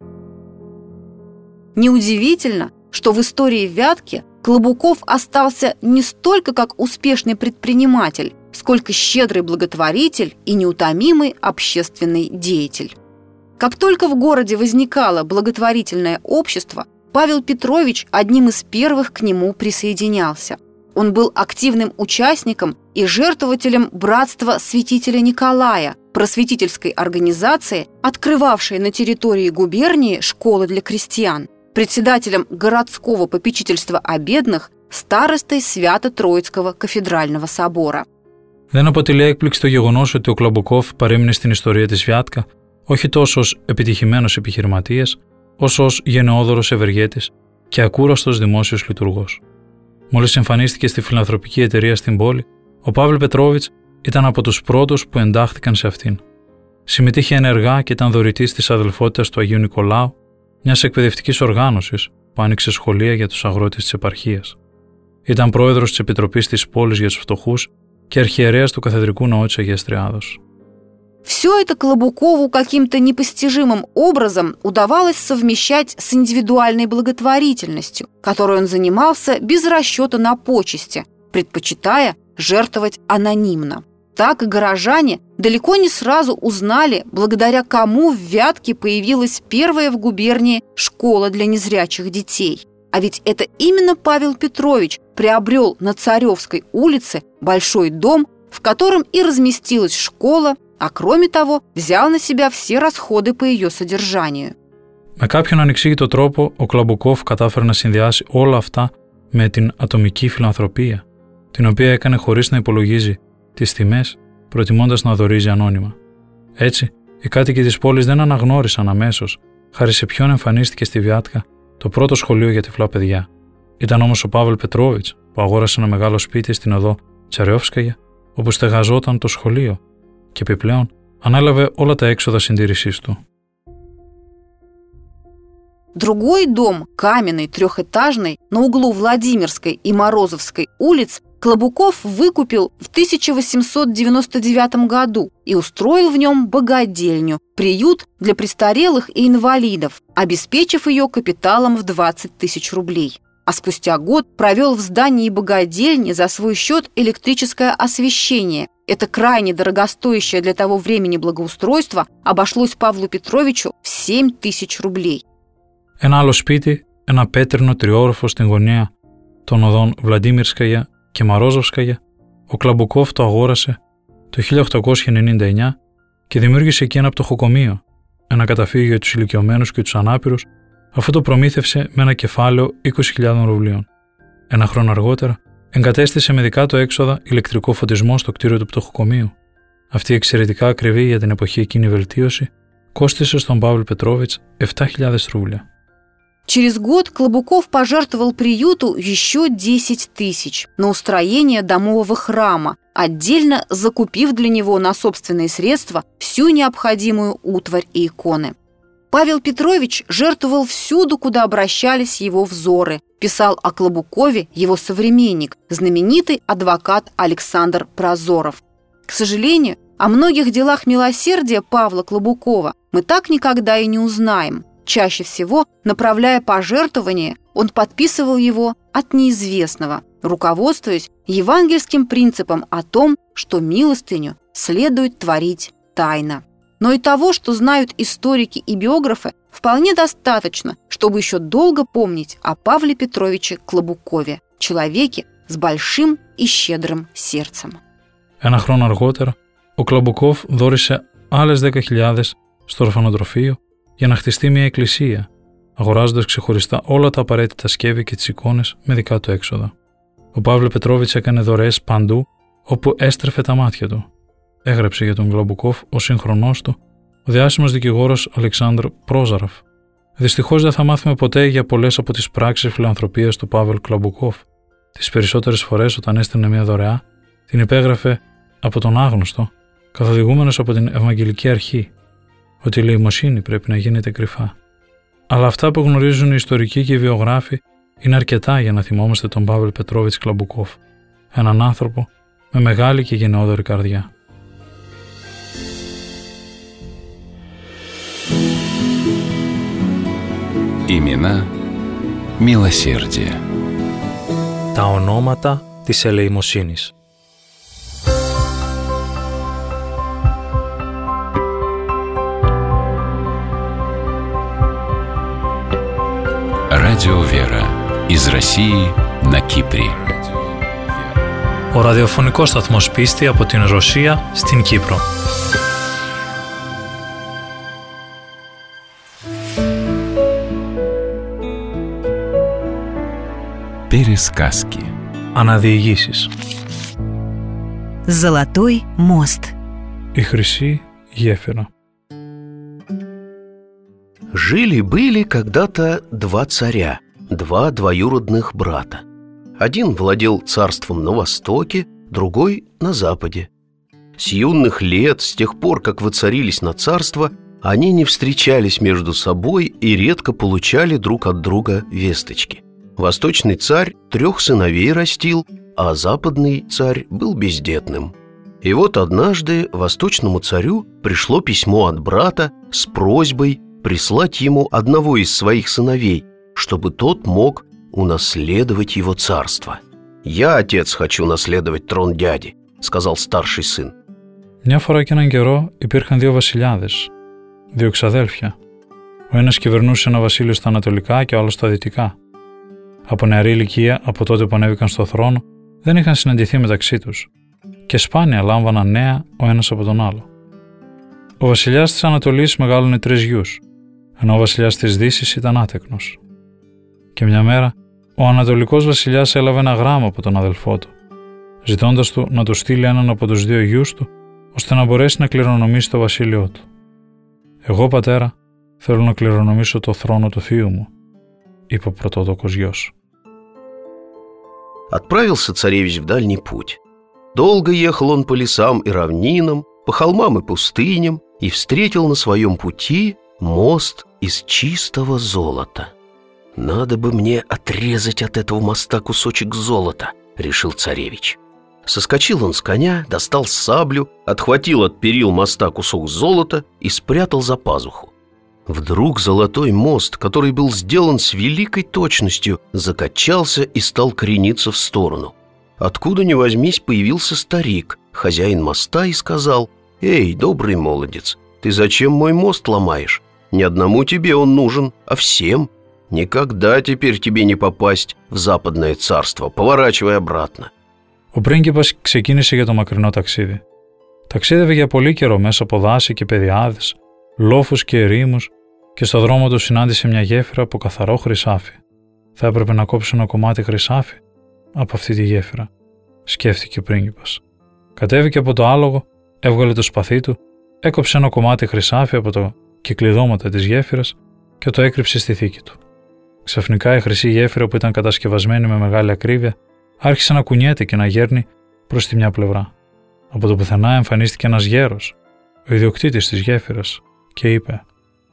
Неудивительно, что в истории Вятки Клобуков остался не столько как успешный предприниматель, сколько щедрый благотворитель и неутомимый общественный деятель. Как только в городе возникало благотворительное общество, Павел Петрович одним из первых к нему присоединялся. Он был активным участником и жертвователем братства святителя Николая, просветительской организации, открывавшей на территории губернии школы для крестьян, председателем городского попечительства о бедных, старостой Свято-Троицкого кафедрального собора. Δεν αποτελεί έκπληξη το γεγονός ότι ο Κλαμπουκόφ παρέμεινε στην ιστορία της Βιάτκα όχι τόσο ως επιτυχημένος επιχειρηματίας, όσο ως γενναιόδωρος ευεργέτης και ακούραστος δημόσιος λειτουργός. Μόλις εμφανίστηκε στη φιλανθρωπική εταιρεία στην πόλη, ο Παύλ Πετρόβιτς ήταν από τους πρώτους που εντάχθηκαν σε αυτήν. Συμμετείχε ενεργά και ήταν δωρητής της αδελφότητας του Αγίου Νικολάου, μιας εκπαιδευτικής οργάνωσης που άνοιξε σχολεία για τους αγρότες της επαρχίας. Ήταν πρόεδρος της Επιτροπής της πόλης για τους φτωχούς και αρχιερέας του Καθεδρικού Ναού της Αγίας Τριάδος. Все это Клобукову каким-то непостижимым образом удавалось совмещать с индивидуальной благотворительностью, которой он занимался без расчета на почести, предпочитая жертвовать анонимно. Так и горожане далеко не сразу узнали, благодаря кому в Вятке появилась первая в губернии школа для незрячих детей. А ведь это именно Павел Петрович приобрел на Царевской улице большой дом, в котором и разместилась школа, а кроме того, взял на себя все расходы по ее содержанию. Με κάποιον ανεξήγητο τρόπο, ο Κλαμπουκόφ κατάφερε να συνδυάσει όλα αυτά με την ατομική φιλανθρωπία, την οποία έκανε χωρίς να υπολογίζει τις τιμές, προτιμώντας να δωρίζει ανώνυμα. Έτσι, οι κάτοικοι της πόλης δεν αναγνώρισαν αμέσως, χάρη σε ποιον εμφανίστηκε στη Βιάτκα το πρώτο σχολείο για τυφλά παιδιά. Ήταν όμως ο Παύλ Πετρόβιτς που αγόρασε ένα μεγάλο σπίτι στην οδό Τσαρεόφσκαγια, όπου στεγαζόταν το σχολείο και επιπλέον ανέλαβε όλα τα έξοδα συντήρησής του. Другой дом, каменный, трехэтажный, на углу Владимирской и Морозовской улиц, Клобуков выкупил в 1899 году и устроил в нем богадельню, приют для престарелых и инвалидов, обеспечив ее капиталом в 20 тысяч рублей. А спустя год провел в здании богадельни за свой счет электрическое освещение. Это крайне дорогостоящее для того времени благоустройство обошлось Павлу Петровичу в 7 тысяч рублей. Ένα άλλο σπίτι, ένα πέτρινο τριόροφο στην γωνία των οδών Βλαντίμιρσκαγια και Μαρόζοβσκαγια, ο Κλαμπουκόφ το αγόρασε το 1899 και δημιούργησε εκεί ένα πτωχοκομείο ένα καταφύγιο για τους ηλικιωμένους και τους ανάπηρους, αφού το προμήθευσε με ένα κεφάλαιο 20.000 ρουβλίων. Ένα χρόνο αργότερα, εγκατέστησε με δικά του έξοδα ηλεκτρικό φωτισμό στο κτίριο του πτωχοκομείου. Αυτή η εξαιρετικά ακριβή για την εποχή εκείνη βελτίωση костиσε στον Павел Петрович 7.000 рублей. Через год Клобуков пожертвовал приюту еще 10 тысяч на устроение домового храма, отдельно закупив для него на собственные средства всю необходимую утварь и иконы. Павел Петрович жертвовал всюду, куда обращались его взоры, писал о Клобукове его современник, знаменитый адвокат Александр Прозоров. К сожалению, о многих делах милосердия Павла Клобукова мы так никогда и не узнаем. Чаще всего, направляя пожертвование, он подписывал его от неизвестного, руководствуясь евангельским принципом о том, что милостыню следует творить тайно. Но и того, что знают историки и биографы, вполне достаточно, чтобы еще долго помнить о Павле Петровиче Клобукове, человеке с большим и щедрым сердцем. Ένα χρόνο αργότερα, ο Κλαμπουκόφ δώρισε άλλες 10.000 στο ορφανοτροφείο για να χτιστεί μια εκκλησία, αγοράζοντας ξεχωριστά όλα τα απαραίτητα σκεύη και τις εικόνες με δικά του έξοδα. Ο Παύλο Πετρόβιτς έκανε δωρεές παντού όπου έστρεφε τα μάτια του. Έγραψε για τον Κλαμπουκόφ ο σύγχρονός του, ο διάσημος δικηγόρος Αλεξάνδρ Πρόζαροφ. Δυστυχώς δεν θα μάθουμε ποτέ για πολλές από τις πράξεις φιλανθρωπίας του Παύλ Κλαμπουκόφ. Τις περισσότερες φορές, όταν έστελνε μια δωρεά, την υπέγραφε από τον άγνωστο, καθοδηγούμενος από την Ευαγγελική Αρχή, ότι η ελεημοσύνη πρέπει να γίνεται κρυφά. Αλλά αυτά που γνωρίζουν οι ιστορικοί και οι βιογράφοι είναι αρκετά για να θυμόμαστε τον Παύλ Πετρόβιτς Κλαμπουκόφ, έναν άνθρωπο με μεγάλη και γενναιόδορη καρδιά. Имена μилосердия. Τα ονόματα της ελεημοσύνης. Радио Вера. Из России на Кипре. Ο ραδιοφωνικός σταθμός Πίστη από την Ρωσία στην Κύπρο. Пересказки. Αναδιηγήσεις. Золотой мост. Η χρυσή γέφυρα. Жили-были когда-то два царя, два двоюродных брата. Один владел царством на востоке, другой — на западе. С юных лет, с тех пор, как воцарились на царство, они не встречались между собой и редко получали друг от друга весточки. Восточный царь 3 сыновей растил, а западный царь был бездетным. И вот однажды восточному царю пришло письмо от брата с просьбой прислать ему одного из своих сыновей, чтобы тот мог унаследовать его царство. «Я, отец, хочу наследовать трон дяди», — сказал старший сын. Μια φορά και έναν καιρό υπήρχαν δύο βασιλιάδες, δύο ξαδέλφια. Ο ένας κυβερνούσε ένα βασίλειο στα ανατολικά και ο άλλος στα δυτικά. Από νεαρή ηλικία, από τότε που ανέβηκαν στο θρόνο, δεν είχαν συναντηθεί μεταξύ τους και σπάνια λάμβαναν νέα ο ένας από τον άλλο. Ο βασιλιάς της Ανατολής μεγάλωνε 3 γιους, ενώ ο βασιλιάς της Δύσης ήταν άτεκνος. Και μια μέρα, ο Ανατολικός βασιλιάς έλαβε ένα γράμμα από τον αδελφό του, ζητώντας του να του στείλει έναν από τους 2 γιους του, ώστε να μπορέσει να κληρονομήσει το βασίλειό του. «Εγώ, πατέρα, θέλω να κληρονομήσω το θρόνο του θείου μου», είπε ο πρωτότοκος γιος. Отправился царевич в дальний путь. Долго ехал он по лесам и равнинам, по холмам и пустыням, и встретил на своем пути мост из чистого золота. «Надо бы мне отрезать от этого моста кусочек золота», — решил царевич. Соскочил он с коня, достал саблю, отхватил от перил моста кусок золота и спрятал за пазуху. Вдруг золотой мост, который был сделан с великой точностью, закачался и стал крениться в сторону. Откуда ни возьмись появился старик, хозяин моста, и сказал: «Эй, добрый молодец, ты зачем мой мост ломаешь? Не одному тебе он нужен, а всем. Никогда теперь тебе не попасть в западное царство, поворачивай обратно». Ο πρίγκιπας ξεκίνησε για το μακρινό ταξίδι. Ταξίδευε για πολύ καιρό μέσα από δάση και πεδιάδες, λόφους και ερήμους, και στο δρόμο του συνάντησε μια γέφυρα από καθαρό χρυσάφι. Θα έπρεπε να κόψει ένα κομμάτι χρυσάφι από αυτή τη γέφυρα, σκέφτηκε ο πρίγκιπας. Κατέβηκε από το άλογο, έβγαλε το σπαθί του, έκοψε ένα κομμάτι χρυσάφι από το κυκλειδώματα της γέφυρας και το έκρυψε στη θήκη του. Ξαφνικά η χρυσή γέφυρα, που ήταν κατασκευασμένη με μεγάλη ακρίβεια, άρχισε να κουνιέται και να γέρνει προς τη μια πλευρά. Από το πουθενά εμφανίστηκε ένας γέρος, ο ιδιοκτήτης της γέφυρας, και είπε: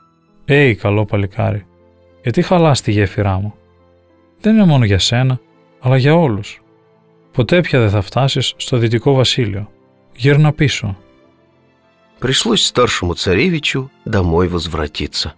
καλό παλικάρι, γιατί χαλάς τη γέφυρά μου? Δεν είναι μόνο για σένα, αλλά για όλους. Ποτέ πια δεν θα φτάσεις στο Δυτικό Βασίλειο. Γύρνα πίσω». Пришлось старшему царевичу домой возвратиться.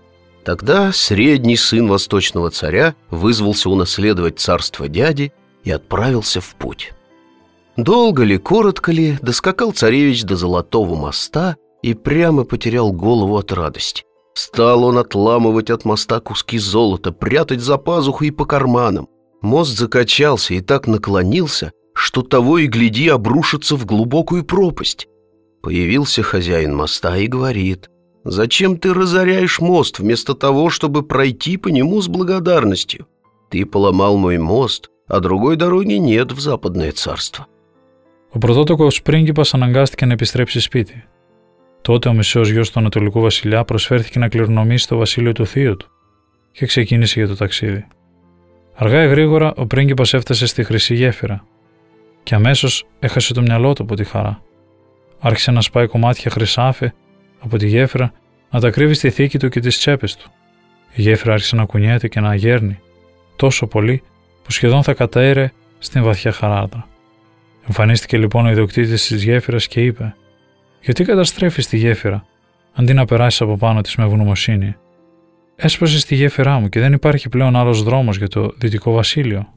Тогда средний сын восточного царя вызвался унаследовать царство дяди и отправился в путь. Долго ли, коротко ли, доскакал царевич до Золотого моста и прямо потерял голову от радости. Стал он отламывать от моста куски золота, прятать за пазуху и по карманам. Мост закачался и так наклонился, что того и гляди обрушится в глубокую пропасть. Появился хозяин моста и говорит: «Зачем ты разоряешь мост, вместо того, чтобы пройти по нему с благодарностью? Ты поломал мой мост, а другой дороги нет в Западное царство». Ο πρωτότοκος πρίγκιπας αναγκάστηκε να επιστρέψει σπίτι. Τότε ο μεσαίος γιος του Ανατολικού Βασιλιά προσφέρθηκε να κληρονομήσει το βασίλειο του θείου του και ξεκίνησε για το ταξίδι. Αργά ή γρήγορα ο πρίγκιπας έφτασε στη χρυσή γέφυρα και αμέσως έχασε το μυαλό του από τη χαρά. Άρχισε να σπάει κομμάτια χρυσάφι από τη γέφυρα, να τα κρύβει στη θήκη του και τις τσέπες του. Η γέφυρα άρχισε να κουνιέται και να γέρνει τόσο πολύ που σχεδόν θα κατέρε στην βαθιά χαράδρα. Εμφανίστηκε λοιπόν ο ιδιοκτήτης της γέφυρας και είπε: «Γιατί καταστρέφεις τη γέφυρα, αντί να περάσεις από πάνω της με ευγνωμοσύνη? Έσπασες τη γέφυρά μου και δεν υπάρχει πλέον άλλος δρόμος για το Δυτικό Βασίλειο».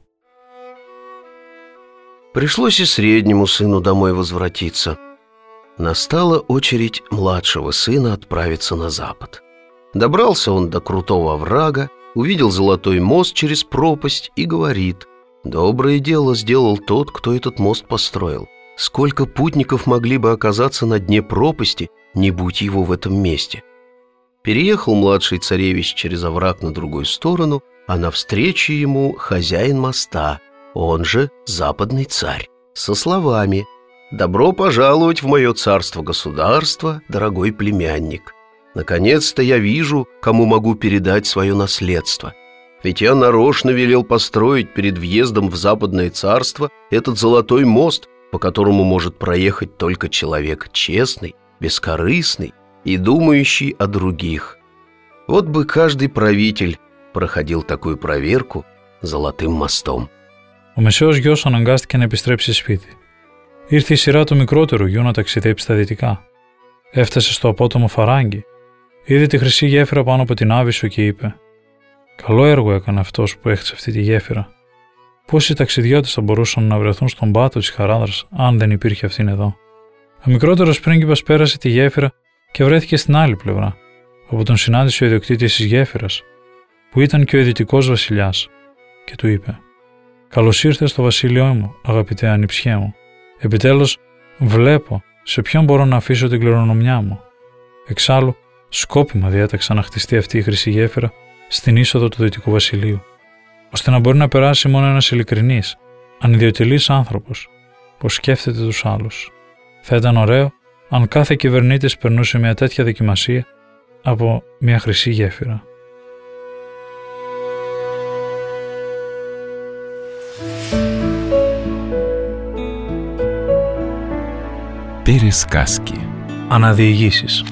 Пришлось и среднему сыну домой возвратиться. Настала очередь младшего сына отправиться на запад. Добрался он до крутого оврага, увидел золотой мост через пропасть и говорит: «Доброе дело сделал тот, кто этот мост построил. Сколько путников могли бы оказаться на дне пропасти, не будь его в этом месте». Переехал младший царевич через овраг на другую сторону, а навстречу ему хозяин моста, он же западный царь, со словами: «Добро пожаловать в мое царство-государство, дорогой племянник. Наконец-то я вижу, кому могу передать свое наследство. Ведь я нарочно велел построить перед въездом в западное царство этот золотой мост, по которому может проехать только человек честный, бескорыстный и думающий о других. Вот бы каждый правитель проходил такую проверку золотым мостом». Ο μεσαίος γιος αναγκάστηκε να επιστρέψει σπίτι. Ήρθε η σειρά του μικρότερου γιου να ταξιδέψει στα δυτικά. Έφτασε στο απότομο Φαράγγι, είδε τη χρυσή γέφυρα πάνω από την Άβυσσο και είπε: «Καλό έργο έκανε αυτός που έχτισε αυτή τη γέφυρα. Πόσοι ταξιδιώτες θα μπορούσαν να βρεθούν στον πάτο της χαράδρας αν δεν υπήρχε αυτήν εδώ». Ο μικρότερος πρίγκιπας πέρασε τη γέφυρα και βρέθηκε στην άλλη πλευρά, όπου τον συνάντησε ο ιδιοκτήτης της γέφυρας, που ήταν και ο Δυτικός Βασιλιάς, και του είπε: «Καλώς ήρθες στο βασίλειό μου, αγαπητέ ανιψιέ μου. Επιτέλους βλέπω σε ποιον μπορώ να αφήσω την κληρονομιά μου. Εξάλλου, σκόπιμα διέταξα να χτιστεί αυτή η χρυσή γέφυρα στην είσοδο του Δυτικού Βασιλείου, ώστε να μπορεί να περάσει μόνο ένας ειλικρινής, ανιδιοτελής άνθρωπος που σκέφτεται τους άλλους. Θα ήταν ωραίο αν κάθε κυβερνήτης περνούσε μια τέτοια δοκιμασία από μια χρυσή γέφυρα». Пересказки. Αναδιηγήσεις.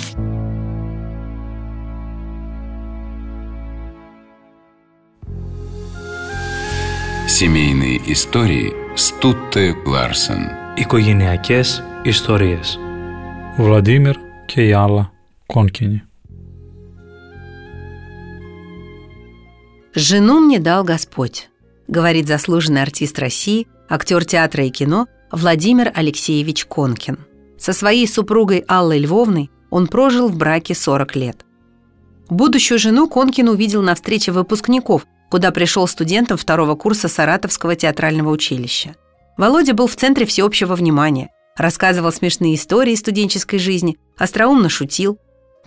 Семейные истории с Тутте Ларсен. Οικογενειακές ιστορίες. Βλαντίμιρ και η Άλλα Конкини. «Жену мне дал Господь», говорит заслуженный артист России, актер театра и кино Владимир Алексеевич Конкин. Со своей супругой Аллой Львовной он прожил в браке 40 лет. Будущую жену Конкин увидел на встрече выпускников, куда пришел студентом второго курса Саратовского театрального училища. Володя был в центре всеобщего внимания, рассказывал смешные истории студенческой жизни, остроумно шутил.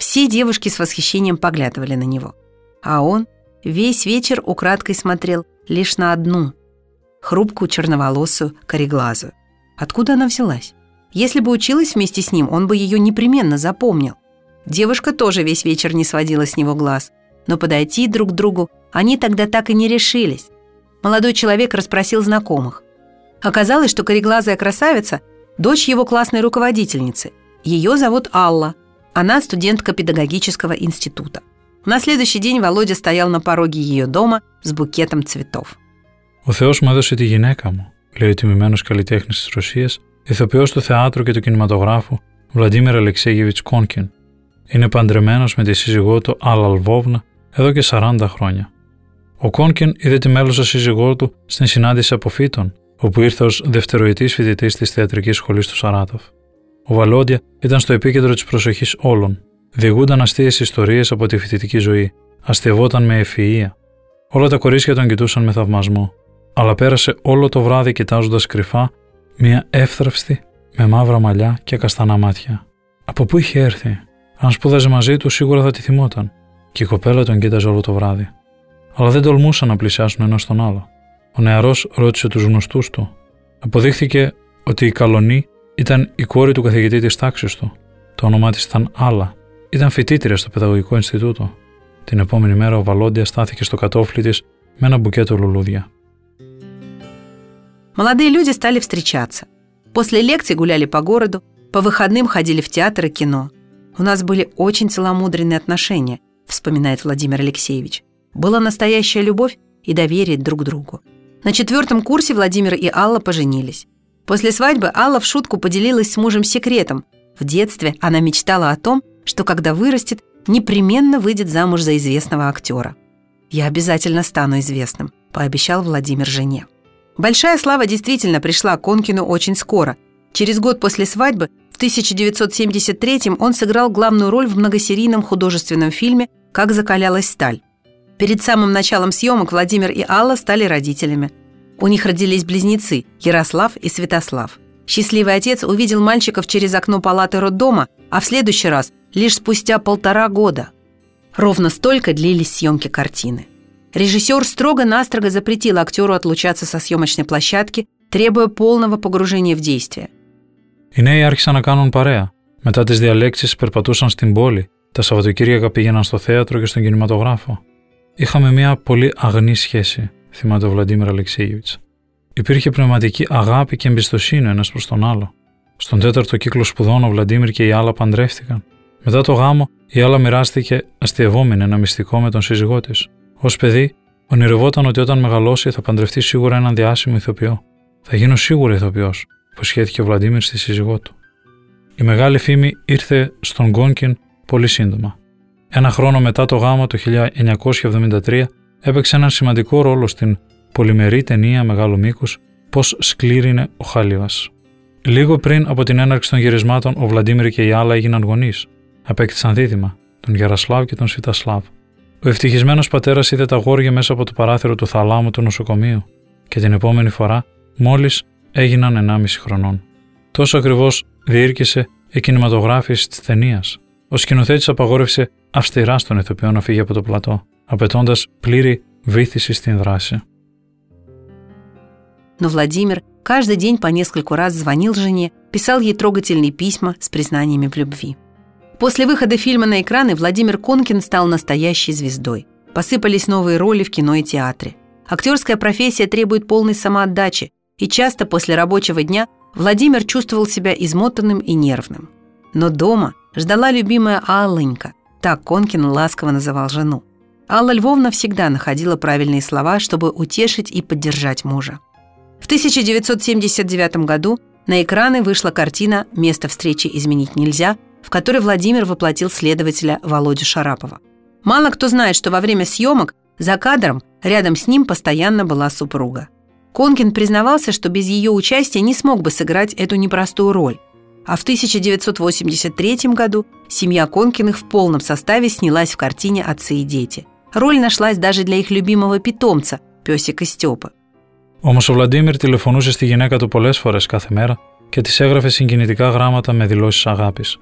Все девушки с восхищением поглядывали на него. А он весь вечер украдкой смотрел лишь на одну, хрупкую черноволосую кореглазую. Откуда она взялась? Если бы училась вместе с ним, он бы ее непременно запомнил. Девушка тоже весь вечер не сводила с него глаз, но подойти друг к другу они тогда так и не решились. Молодой человек расспросил знакомых. Оказалось, что кореглазая красавица – дочь его классной руководительницы. Ее зовут Алла. Она студентка педагогического института. На следующий день Володя стоял на пороге ее дома с букетом цветов. «Ο Θεός μου έδωσε τη γυναίκα μου», λέει ο τιμημένος καλλιτέχνης της Ρωσίας, ηθοποιός του θεάτρου και του κινηματογράφου Βλαντίμιρ Αλεξέγεβιτς Κόνκιν. Είναι παντρεμένος με τη σύζυγό του Άλλα Λβόβνα εδώ και 40 χρόνια. Ο Κόνκιν είδε τη μέλουσα σύζυγό του στην συνάντηση αποφύτων, όπου ήρθε ως δευτεροετής φοιτητής της θεατρικής σχολής του Σαράτοφ. Ο Βαλόντια ήταν στο επίκεντρο της προσοχής όλων. Διηγούνταν αστείες ιστορίες από τη φοιτητική ζωή, αστευόταν με ευφυΐα. Όλα τα κορίτσια τον κοιτούσαν με θαυμασμό, αλλά πέρασε όλο το βράδυ κοιτάζοντας κρυφά μια εύθραυστη με μαύρα μαλλιά και καστανά μάτια. Από πού είχε έρθει? Αν σπούδαζε μαζί του, σίγουρα θα τη θυμόταν, και η κοπέλα τον κοίταζε όλο το βράδυ. Αλλά δεν τολμούσαν να πλησιάσουν ένας τον άλλο. Ο νεαρός ρώτησε τους γνωστούς του. Αποδείχθηκε ότι η Καλονή ήταν η κόρη του καθηγητή της τάξης του. Το όνομά της ήταν Άλλα. Ήταν φοιτήτρια στο Παιδαγωγικό Ινστιτούτο. Την επόμενη μέρα ο Володя στάθηκε στο κατόφλι της με ένα μπουκέτο λουλούδια. Молодые люди стали встречаться. После лекций гуляли по городу, по выходным ходили в театр и кино. У нас были очень целомудренные отношения, вспоминает Владимир Алексеевич. Была настоящая любовь и доверие друг к другу. На 4 курсе Владимир и Алла поженились. После свадьбы Алла в шутку поделилась с мужем секретом. В детстве она мечтала о том, что когда вырастет, непременно выйдет замуж за известного актера. «Я обязательно стану известным», – пообещал Владимир жене. Большая слава действительно пришла к Конкину очень скоро. Через год после свадьбы, в 1973-м, он сыграл главную роль в многосерийном художественном фильме «Как закалялась сталь». Перед самым началом съемок Владимир и Алла стали родителями. У них родились близнецы Ярослав и Святослав. Счастливый отец увидел мальчиков через окно палаты роддома, а в следующий раз лишь спустя 1,5 года. Ровно столько длились съемки картины. Режиссер строго-настрого запретил актеру отлучаться со съемочной площадки, требуя полного погружения в действие. Οι νέοι άρχισαν να κάνουν παρέα. Μετά τις διαλέξεις περπατούσαν στην πόλη. Τα Σαββατοκύριακα πήγαιναν στο θέατρο και στον κινηματογράφο. Είχαμε μια πολύ αγνή σχέση, θυμάται ο Βλαντίμιρ Αλεξέγεβιτς. Υπήρχε πνευματική αγάπη και εμπιστοσύνη ένας προς τον άλλο. Στον 4ο κύκλο σπουδών ο Βλαντίμιρ και η Άλλα παντρεύτηκαν. Μετά το γάμο, η Άλλα μοιράστηκε αστειευόμενη ένα μυστικό με τον σύζυγό της. Ως παιδί, ονειρευόταν ότι όταν μεγαλώσει θα παντρευτεί σίγουρα έναν διάσημο ηθοποιό. Θα γίνω σίγουρα ηθοποιός, υποσχέθηκε ο Βλαντίμιρ στη σύζυγό του. Η μεγάλη φήμη ήρθε στον Κόνκιν πολύ σύντομα. Ένα χρόνο μετά το γάμο, το 1973, έπαιξε έναν σημαντικό ρόλο στην πολυμερή ταινία μεγάλου μήκους «Πώς σκλήρινε ο Χάλιβας». Λίγο πριν από την έναρξη των γυρισμάτων, ο Βλαντίμιρ και η Άλλα έγιναν γονείς. Απέκτησαν δίδυμα, τον Γιαρασλάβ και τον Σβιτασλάβ. Ο ευτυχισμένος πατέρας είδε τα αγόρια μέσα από το παράθυρο του θαλάμου του νοσοκομείου και την επόμενη φορά μόλις έγιναν 1,5 χρονών. Τόσο ακριβώς διήρκησε η κινηματογράφηση της ταινίας. Ο σκηνοθέτης απαγόρευσε αυστηρά στον ηθοποιό να φύγει από το πλατό, απαιτώντας πλήρη βύθιση στην δράση. Но Владимир каждый день по нескольку раз звонил жене, писал ей трогательные письма с признаниями в любви. После выхода фильма на экраны Владимир Конкин стал настоящей звездой. Посыпались новые роли в кино и театре. Актерская профессия требует полной самоотдачи, и часто после рабочего дня Владимир чувствовал себя измотанным и нервным. Но дома ждала любимая Алленька, так Конкин ласково называл жену. Алла Львовна всегда находила правильные слова, чтобы утешить и поддержать мужа. В 1979 году на экраны вышла картина «Место встречи изменить нельзя», в которой Владимир воплотил следователя Володю Шарапова. Мало кто знает, что во время съемок за кадром рядом с ним постоянно была супруга. Конкин признавался, что без ее участия не смог бы сыграть эту непростую роль. А в 1983 году семья Конкиных в полном составе снялась в картине «Отцы и дети». Роль нашлась даже для их любимого питомца, песика Степы. Όμως ο Βλαντίμιρ τηλεφωνούσε στη γυναίκα του πολλές φορές κάθε μέρα και της έγραφε συγκινητικά γράμματα με δηλώσεις αγάπης.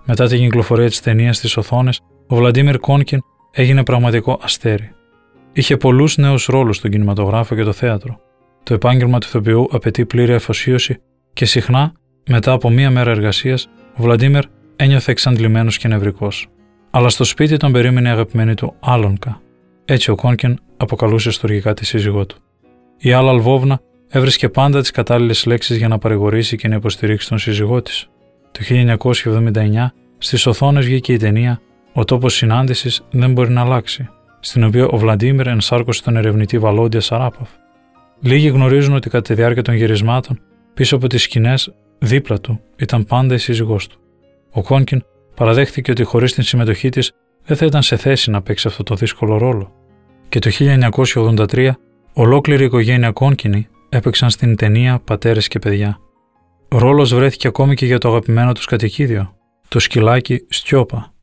Μετά την κυκλοφορία της ταινίας στις οθόνες, ο Βλαντίμιρ Κόνκιν έγινε πραγματικό αστέρι. Είχε πολλούς νέους ρόλους στον κινηματογράφο και το θέατρο. Το επάγγελμα του ηθοποιού απαιτεί πλήρη αφοσίωση και συχνά, μετά από μία μέρα εργασίας, ο Βλαντίμιρ ένιωθε εξαντλημένος και νευρικός. Αλλά στο σπίτι τον περίμενε η αγαπημένη του Άλονκα. Έτσι ο Κόνκιν αποκαλούσε στοργικά τη σύζυγό του. Η Άλλα Λβόβνα έβρισκε πάντα τις κατάλληλες λέξεις για να παρηγορήσει και να υποστηρίξει τον σύζυγό της. Το 1979 στις οθόνες βγήκε η ταινία «Ο τόπος συνάντησης δεν μπορεί να αλλάξει», στην οποία ο Βλαντίμιρ ενσάρκωσε τον ερευνητή Βαλόντια Σαράποφ. Λίγοι γνωρίζουν ότι κατά τη διάρκεια των γυρισμάτων, πίσω από τις σκηνές, δίπλα του ήταν πάντα η σύζυγός του. Ο Κόνκιν παραδέχθηκε ότι χωρίς την συμμετοχή της δεν θα ήταν σε θέση να παίξει αυτό το δύσκολο ρόλο. Και το 1983 ολόκληρη η οικογένεια Κόνκινη έπαιξαν στην ταινία «Πατέρες και παιδιά». Ο ρόλος βρέθηκε ακόμη και για το αγαπημένο τους κατοικίδιο, το σκυλάκι Στιόπα.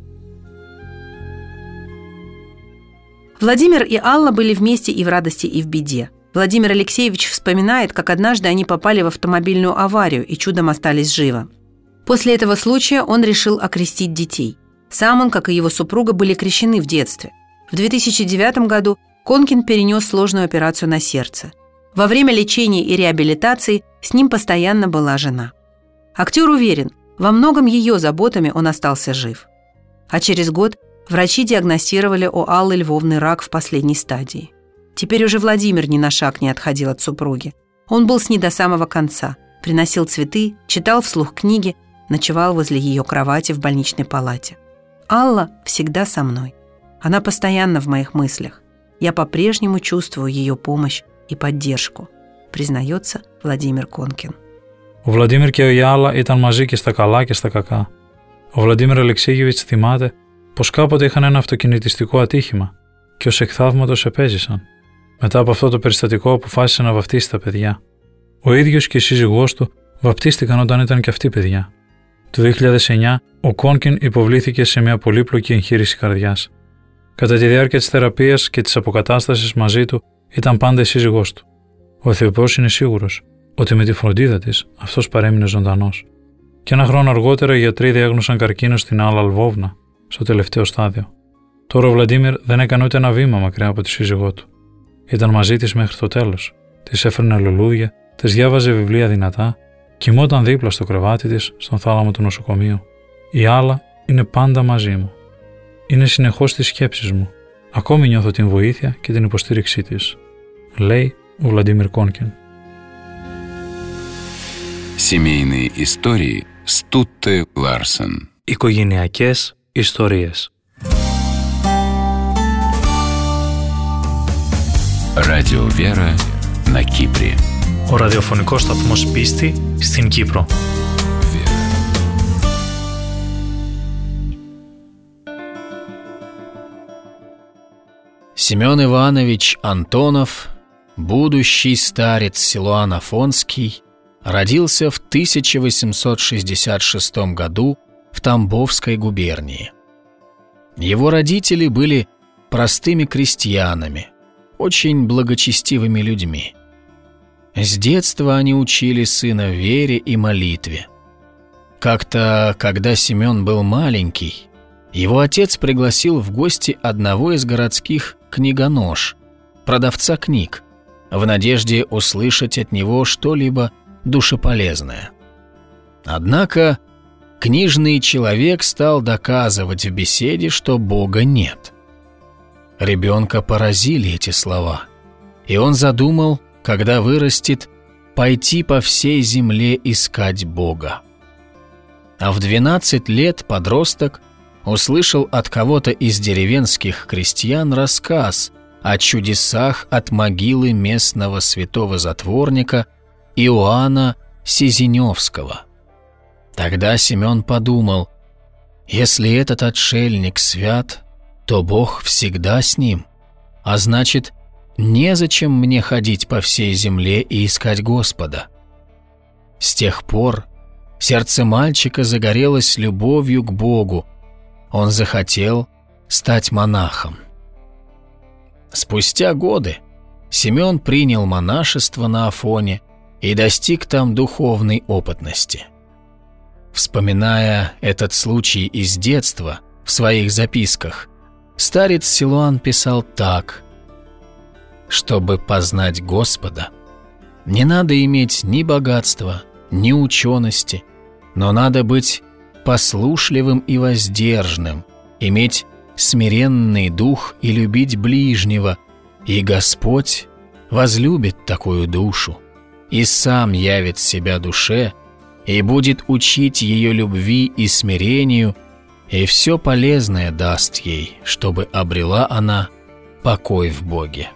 Владимир и Алла были вместе и в радости, и в беде. Владимир Алексеевич вспоминает, как однажды они попали в автомобильную аварию и чудом остались живы. После этого случая он решил окрестить детей. Сам он, как и его супруга, были крещены в детстве. В 2009 году Конкин перенес сложную операцию на сердце. Во время лечения и реабилитации с ним постоянно была жена. Актер уверен, во многом ее заботами он остался жив. А через год врачи диагностировали у Аллы Львовны рак в последней стадии. Теперь уже Владимир ни на шаг не отходил от супруги. Он был с ней до самого конца, приносил цветы, читал вслух книги, ночевал возле ее кровати в больничной палате. Алла всегда со мной. Она постоянно в моих мыслях. Я по-прежнему чувствую ее помощь и поддержку, признается Владимир Конкин. Ο Βλαντίμιρ και η Άλλα ήταν μαζί και στα καλά και στα κακά. Ο Βλαντίμιρ Αλεξέγεβιτς θυμάται πως κάποτε είχαν ένα αυτοκινητιστικό ατύχημα και ως εκ θαύματος επέζησαν. Μετά από αυτό το περιστατικό αποφάσισε να βαφτίσει τα παιδιά. Ο ίδιος και η σύζυγός του βαπτίστηκαν όταν ήταν και αυτοί παιδιά. Το 2009 ο Κόνκιν υποβλήθηκε σε μια πολύπλοκη εγχείρηση καρδιάς. Κατά τη διάρκεια της θεραπείας και της αποκατάστασης μαζί του ήταν πάντα η σύζυγός του. Ο ηθοποιός είναι σίγουρος ότι με τη φροντίδα της αυτός παρέμεινε ζωντανός. Και ένα χρόνο αργότερα οι γιατροί διάγνωσαν καρκίνο στην Άλλα Λβόβνα, στο τελευταίο στάδιο. Τώρα ο Βλαντίμιρ δεν έκανε ούτε ένα βήμα μακριά από τη σύζυγό του. Ήταν μαζί της μέχρι το τέλος. Της έφερνε λουλούδια, της διάβαζε βιβλία δυνατά, κοιμόταν δίπλα στο κρεβάτι της στον θάλαμο του νοσοκομείου. Η Άλλα είναι πάντα μαζί μου. Είναι συνεχώς στις σκέψεις μου. Ακόμη νιώθω την βοήθεια και την υποστήριξή της, λέει ο Βλαντίμιρ Κόνκιν. Семейные истории с Тутте Ларсен. Οικογενειακές ιστορίες. Радио Вера на Кипре. Ο ραδιοφωνικός σταθμός Πίστη στην Κύπρο. Семен Иванович Антонов, будущий старец Силуан Афонский, родился в 1866 году в Тамбовской губернии. Его родители были простыми крестьянами, очень благочестивыми людьми. С детства они учили сына вере и молитве. Как-то, когда Семен был маленький, его отец пригласил в гости одного из городских книгонож, продавца книг, в надежде услышать от него что-либо душеполезное. Однако книжный человек стал доказывать в беседе, что Бога нет. Ребенка поразили эти слова, и он задумал, когда вырастет, пойти по всей земле искать Бога. А в 12 лет подросток услышал от кого-то из деревенских крестьян рассказ о чудесах от могилы местного святого затворника Иоанна Сизиневского. Тогда Семен подумал, если этот отшельник свят, то Бог всегда с ним, а значит, незачем мне ходить по всей земле и искать Господа. С тех пор сердце мальчика загорелось любовью к Богу, он захотел стать монахом. Спустя годы Семен принял монашество на Афоне и достиг там духовной опытности. Вспоминая этот случай из детства в своих записках, старец Силуан писал так: «Чтобы познать Господа, не надо иметь ни богатства, ни учености, но надо быть послушливым и воздержанным, иметь смиренный дух и любить ближнего, и Господь возлюбит такую душу, и сам явит себя душе, и будет учить ее любви и смирению, и все полезное даст ей, чтобы обрела она покой в Боге».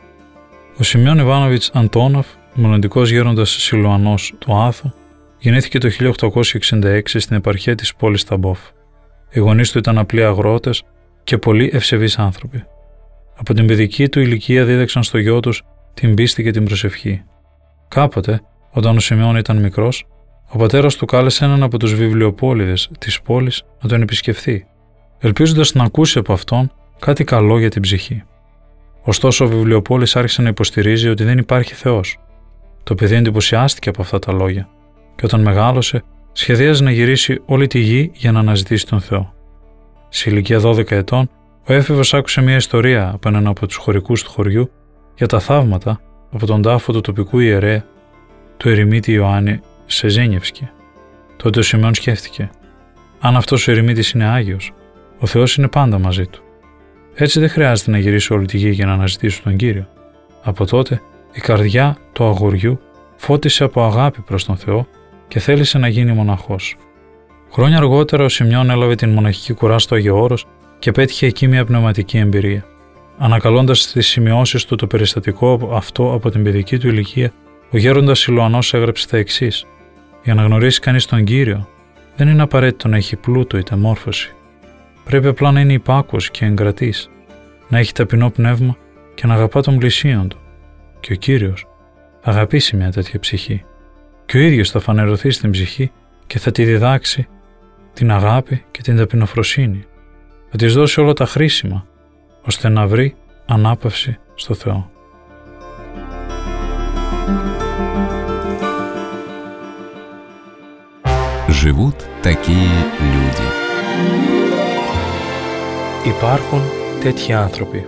Ο Σιμεών Ιβάνοβιτς Αντόνοφ, μοναδικός γέροντας Σιλουανός του Άθου, γεννήθηκε το 1866 στην επαρχία της πόλης Ταμπόφ. Οι γονείς του ήταν απλοί αγρότες και πολύ ευσεβείς άνθρωποι. Από την παιδική του ηλικία δίδαξαν στο γιο τους την πίστη και την προσευχή. Κάποτε, όταν ο Σιμεών ήταν μικρός, ο πατέρας του κάλεσε έναν από τους βιβλιοπόληδες της πόλης να τον επισκεφθεί, ελπίζοντας να ακούσει από αυτόν κάτι καλό για την ψυχή. Ωστόσο, ο βιβλιοπόλης άρχισε να υποστηρίζει ότι δεν υπάρχει Θεός. Το παιδί εντυπωσιάστηκε από αυτά τα λόγια και όταν μεγάλωσε, σχεδίαζε να γυρίσει όλη τη γη για να αναζητήσει τον Θεό. Σε ηλικία 12 ετών, ο έφηβος άκουσε μια ιστορία από έναν από τους χωρικούς του χωριού για τα θαύματα από τον τάφο του τοπικού ιερέα, του ερημίτη Ιωάννη Σεζένιευσκη. Τότε ο Σιμεών σκέφτηκε: αν αυτός ο ερημίτης είναι Άγιος, ο Θεός είναι πάντα μαζί του. Έτσι δεν χρειάζεται να γυρίσει όλη τη γη για να αναζητήσει τον Κύριο. Από τότε η καρδιά του αγοριού φώτισε από αγάπη προς τον Θεό και θέλησε να γίνει μοναχός. Χρόνια αργότερα ο Σιμεών έλαβε την μοναχική κουρά στο Άγιο Όρος και πέτυχε εκεί μια πνευματική εμπειρία. Ανακαλώντας στις σημειώσεις του το περιστατικό αυτό από την παιδική του ηλικία, ο γέροντας Σιλουανός έγραψε τα εξής: για να γνωρίσει κανείς τον Κύριο, δεν είναι απαραίτητο να έχει πλούτο είτε μόρφωση. Πρέπει απλά να είναι υπάκουος και εγκρατής, να έχει ταπεινό πνεύμα και να αγαπά τον πλησίον του. Και ο Κύριος θα αγαπήσει μια τέτοια ψυχή. Και ο ίδιος θα φανερωθεί στην ψυχή και θα τη διδάξει την αγάπη και την ταπεινοφροσύνη. Θα της δώσει όλα τα χρήσιμα, ώστε να βρει ανάπαυση στο Θεό. Живут такие люди. Υπάρχουν τέτοιοι άνθρωποι.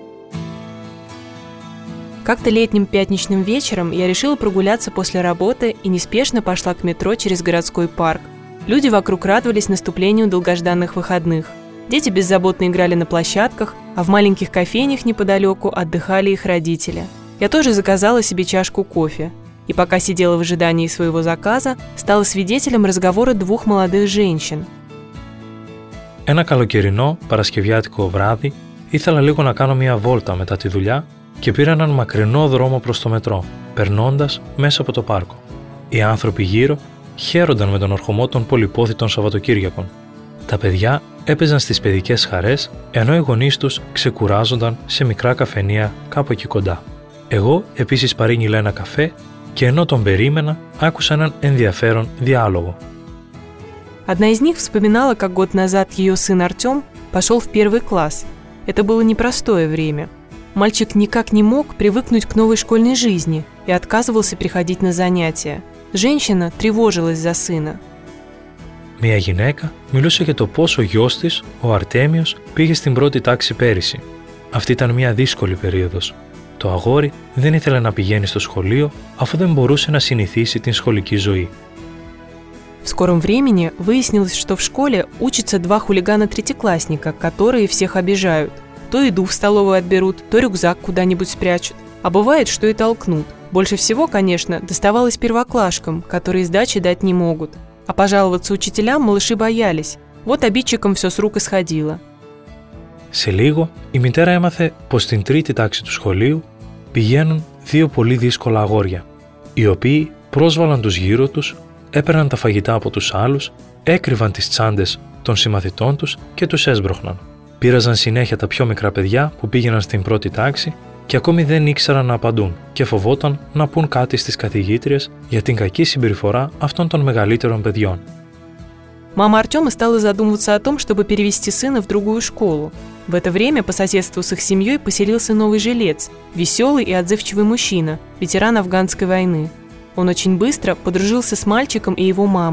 Как-то летним пятничным вечером я решила прогуляться после работы и неспешно пошла к метро через городской парк. Люди вокруг радовались наступлению долгожданных выходных. Дети беззаботно играли на площадках, а в маленьких кофейнях неподалеку отдыхали их родители. Я тоже заказала себе чашку кофе. И пока сидела в ожидании своего заказа, стала свидетелем разговора двух молодых женщин. Ένα καλοκαιρινό παρασκευιάτικο βράδυ ήθελα λίγο να κάνω μια βόλτα μετά τη δουλειά και πήρα έναν μακρινό δρόμο προς το μετρό, περνώντας μέσα από το πάρκο. Οι άνθρωποι γύρω χαίρονταν με τον ορχομό των πολυπόθητων Σαββατοκύριακων. Τα παιδιά έπαιζαν στις παιδικές χαρές, ενώ οι γονείς τους ξεκουράζονταν σε μικρά кафενεία κάπου εκεί кοντά. Εγώ επίσης παρήγγειλα ένα καφέ και ενώ τον περίμενα, άκουσα έναν ενδιαφέρον διάλογο. Одна из них вспоминала, как год назад ее сын Артем пошел в первый класс. Это было непростое время. Мальчик никак не мог привыкнуть к новой школьной жизни и отказывался приходить на занятия. Женщина тревожилась за сына. Μια γυναίκα μιλούσε για το πώς ο γιος της, ο Αρτέμιος, πήγε στην πρώτη τάξη πέρυσι. Αυτή ήταν μια δύσκολη περίοδος. Το αγόρι δεν ήθελε να πηγαίνει στο σχολείο αφού δεν μπορούσε να συνηθίσει την σχολική ζωή. В скором времени выяснилось, что в школе учатся два хулигана-третьеклассника, которые всех обижают. То еду в столовую отберут, то рюкзак куда-нибудь спрячут. А бывает, что и толкнут. Больше всего, конечно, доставалось первоклашкам, которые сдачи дать не могут. А пожаловаться учителям малыши боялись. Вот обидчикам все с рук исходило. Σε λίγο, η μητέρα έμαθε πως στην τρίτη τάξη του σχολείου πηγαίνουν δύο πολύ δύσκολα αγόρια, οι οποίοι πρόσβαλαν τους γύρω τους, έπαιρναν τα φαγητά από τους άλλους, έκρυβαν τις τσάντες των συμμαθητών τους και τους έσπροχναν. Πήραζαν συνέχεια τα πιο μικρά παιδιά που πήγαιναν στην πρώτη τάξη και ακόμη δεν ήξεραν να απαντούν και φοβόταν να πούν κάτι στις καθηγήτριες για την κακή συμπεριφορά αυτών των μεγαλύτερων παιδιών. Мама Артема стала задумываться о том, чтобы перевести сына в другую школу. В это время по соседству с их семьей поселился новый жилец, веселый и отзывчивый мужчина, ветеран афганской войны. Он очень быстро подружился с мальчиком и его мамой.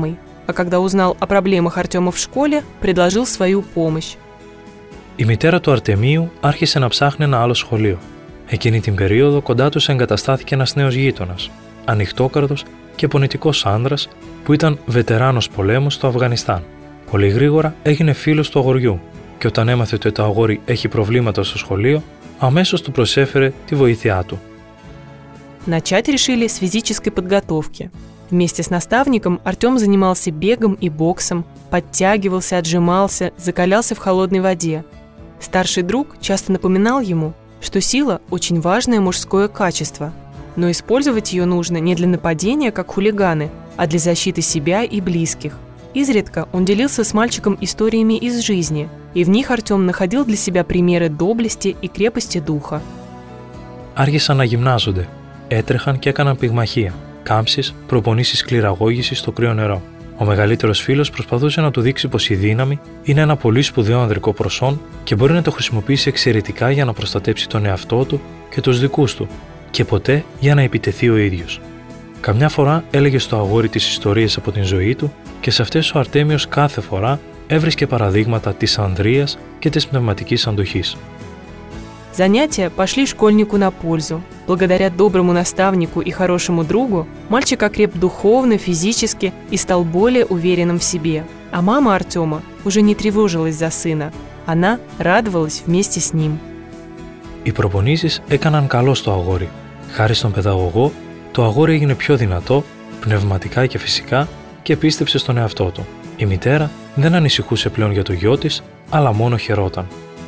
а когда узнал о проблемах Артема в школе, предложил свою помощь. Η μητέρα του Αρτεμίου άρχισε να ψάχνει ένα άλλο σχολείο. Εκείνη την περίοδο κοντά τους εγκαταστάθηκε ένας νέος γείτονας, ανοιχτόκαρδος και πονητικός άνδρας που ήταν βετεράνος πολέμου στο Αφγανιστάν. Πολύ γρήγορα έγινε φίλος του αγοριού και όταν έμαθε ότι το αγόρι έχει προβλήματα στο σχολείο, αμέσως του προσέφερε τη βοήθειά του. Начать решили с физической подготовки. Вместе с наставником Артем занимался бегом и боксом, подтягивался, отжимался, закалялся в холодной воде. Старший друг часто напоминал ему, что сила – очень важное мужское качество, но использовать ее нужно не для нападения, как хулиганы, а для защиты себя и близких. Изредка он делился с мальчиком историями из жизни, и в них Артем находил для себя примеры доблести и крепости духа. Άρχισαν να γυμνάζονται, έτρεχαν και έκαναν πυγμαχία, κάμψεις, προπονήσεις κληραγώγησης στο κρύο νερό. Ο μεγαλύτερος φίλος προσπαθούσε να του δείξει πως η δύναμη είναι ένα πολύ σπουδαίο ανδρικό προσόν και μπορεί να το χρησιμοποιήσει εξαιρετικά για να προστατέψει τον εαυτό του και τους δικούς του, και ποτέ για να επιτεθεί ο ίδιος. Καμιά φορά έλεγε στο αγόρι τις ιστορίες από την ζωή του και σε αυτές ο Αρτέμιος κάθε φορά έβρισκε παραδείγματα της ανδρείας και της πνευματικής αντοχής. Занятия пошли школьнику на пользу. Благодаря доброму наставнику и хорошему другу мальчик окреп духовно, физически и стал более уверенным в себе. А мама Артема уже не тревожилась за сына. Она радовалась вместе с ним. Οι προπονήσεις έκαναν καλό στο αγόρι. Χάρη στον παιδαγωγό, το αγόρι έγινε πιο δυνατό, πνευματικά και φυσικά και πίστεψε στον εαυτό του. Η μητέρα δεν ανησυχούσε πλέον για το γιο της, αλλά μόνο χαιρόταν.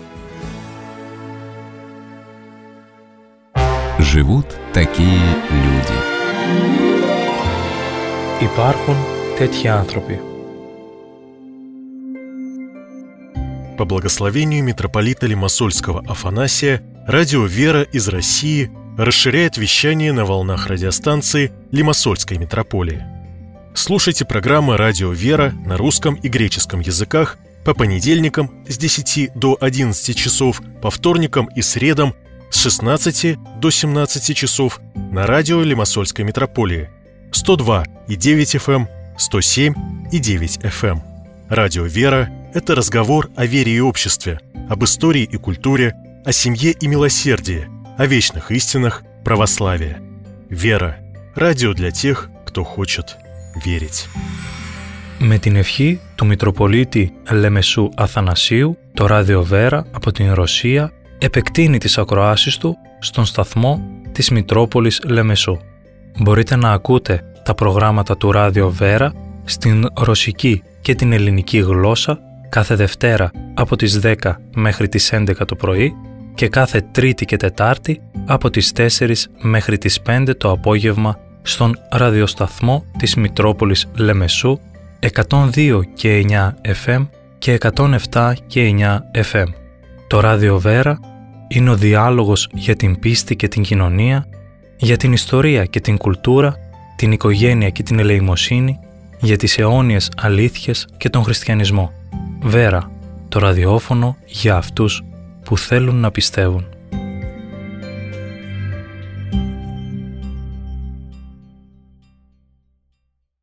Живут такие люди. Υπάρχουν τέτοιοι άνθρωποι. По благословению митрополита Лимассольского Афанасия, радио «Вера» из России расширяет вещание на волнах радиостанции Лимассольской митрополии. Слушайте программы «Радио «Вера» на русском и греческом языках по понедельникам с 10 до 11 часов, по вторникам и средам с 16 до 17 часов на радио Лимассольской митрополии 102,9 FM, 107,9 FM. Радио «Вера» — это разговор о вере и обществе, об истории и культуре, о семье и милосердии, о вечных истинах православия. «Вера» — радио для тех, кто хочет верить. Με την ευχή του Μητροπολίτη Λεμεσού Αθανασίου, το ράδιο Βέρα από την Ρωσία επεκτείνει τις ακροάσεις του στον σταθμό της Μητρόπολης Λεμεσού. Μπορείτε να ακούτε τα προγράμματα του ράδιο Βέρα στην ρωσική και την ελληνική γλώσσα κάθε Δευτέρα από τις 10 μέχρι τις 11 το πρωί και κάθε Τρίτη και Τετάρτη από τις 4 μέχρι τις 5 το απόγευμα στον ραδιοσταθμό της Μητρόπολης Λεμεσού 102 και 9 FM και 107 και 9 FM. Το ράδιο Βέρα είναι ο διάλογος για την πίστη και την κοινωνία, για την ιστορία και την κουλτούρα, την οικογένεια και την ελεημοσύνη, για τις αιώνιες αλήθειες και τον χριστιανισμό. Βέρα, το ραδιόφωνο για αυτούς που θέλουν να πιστεύουν.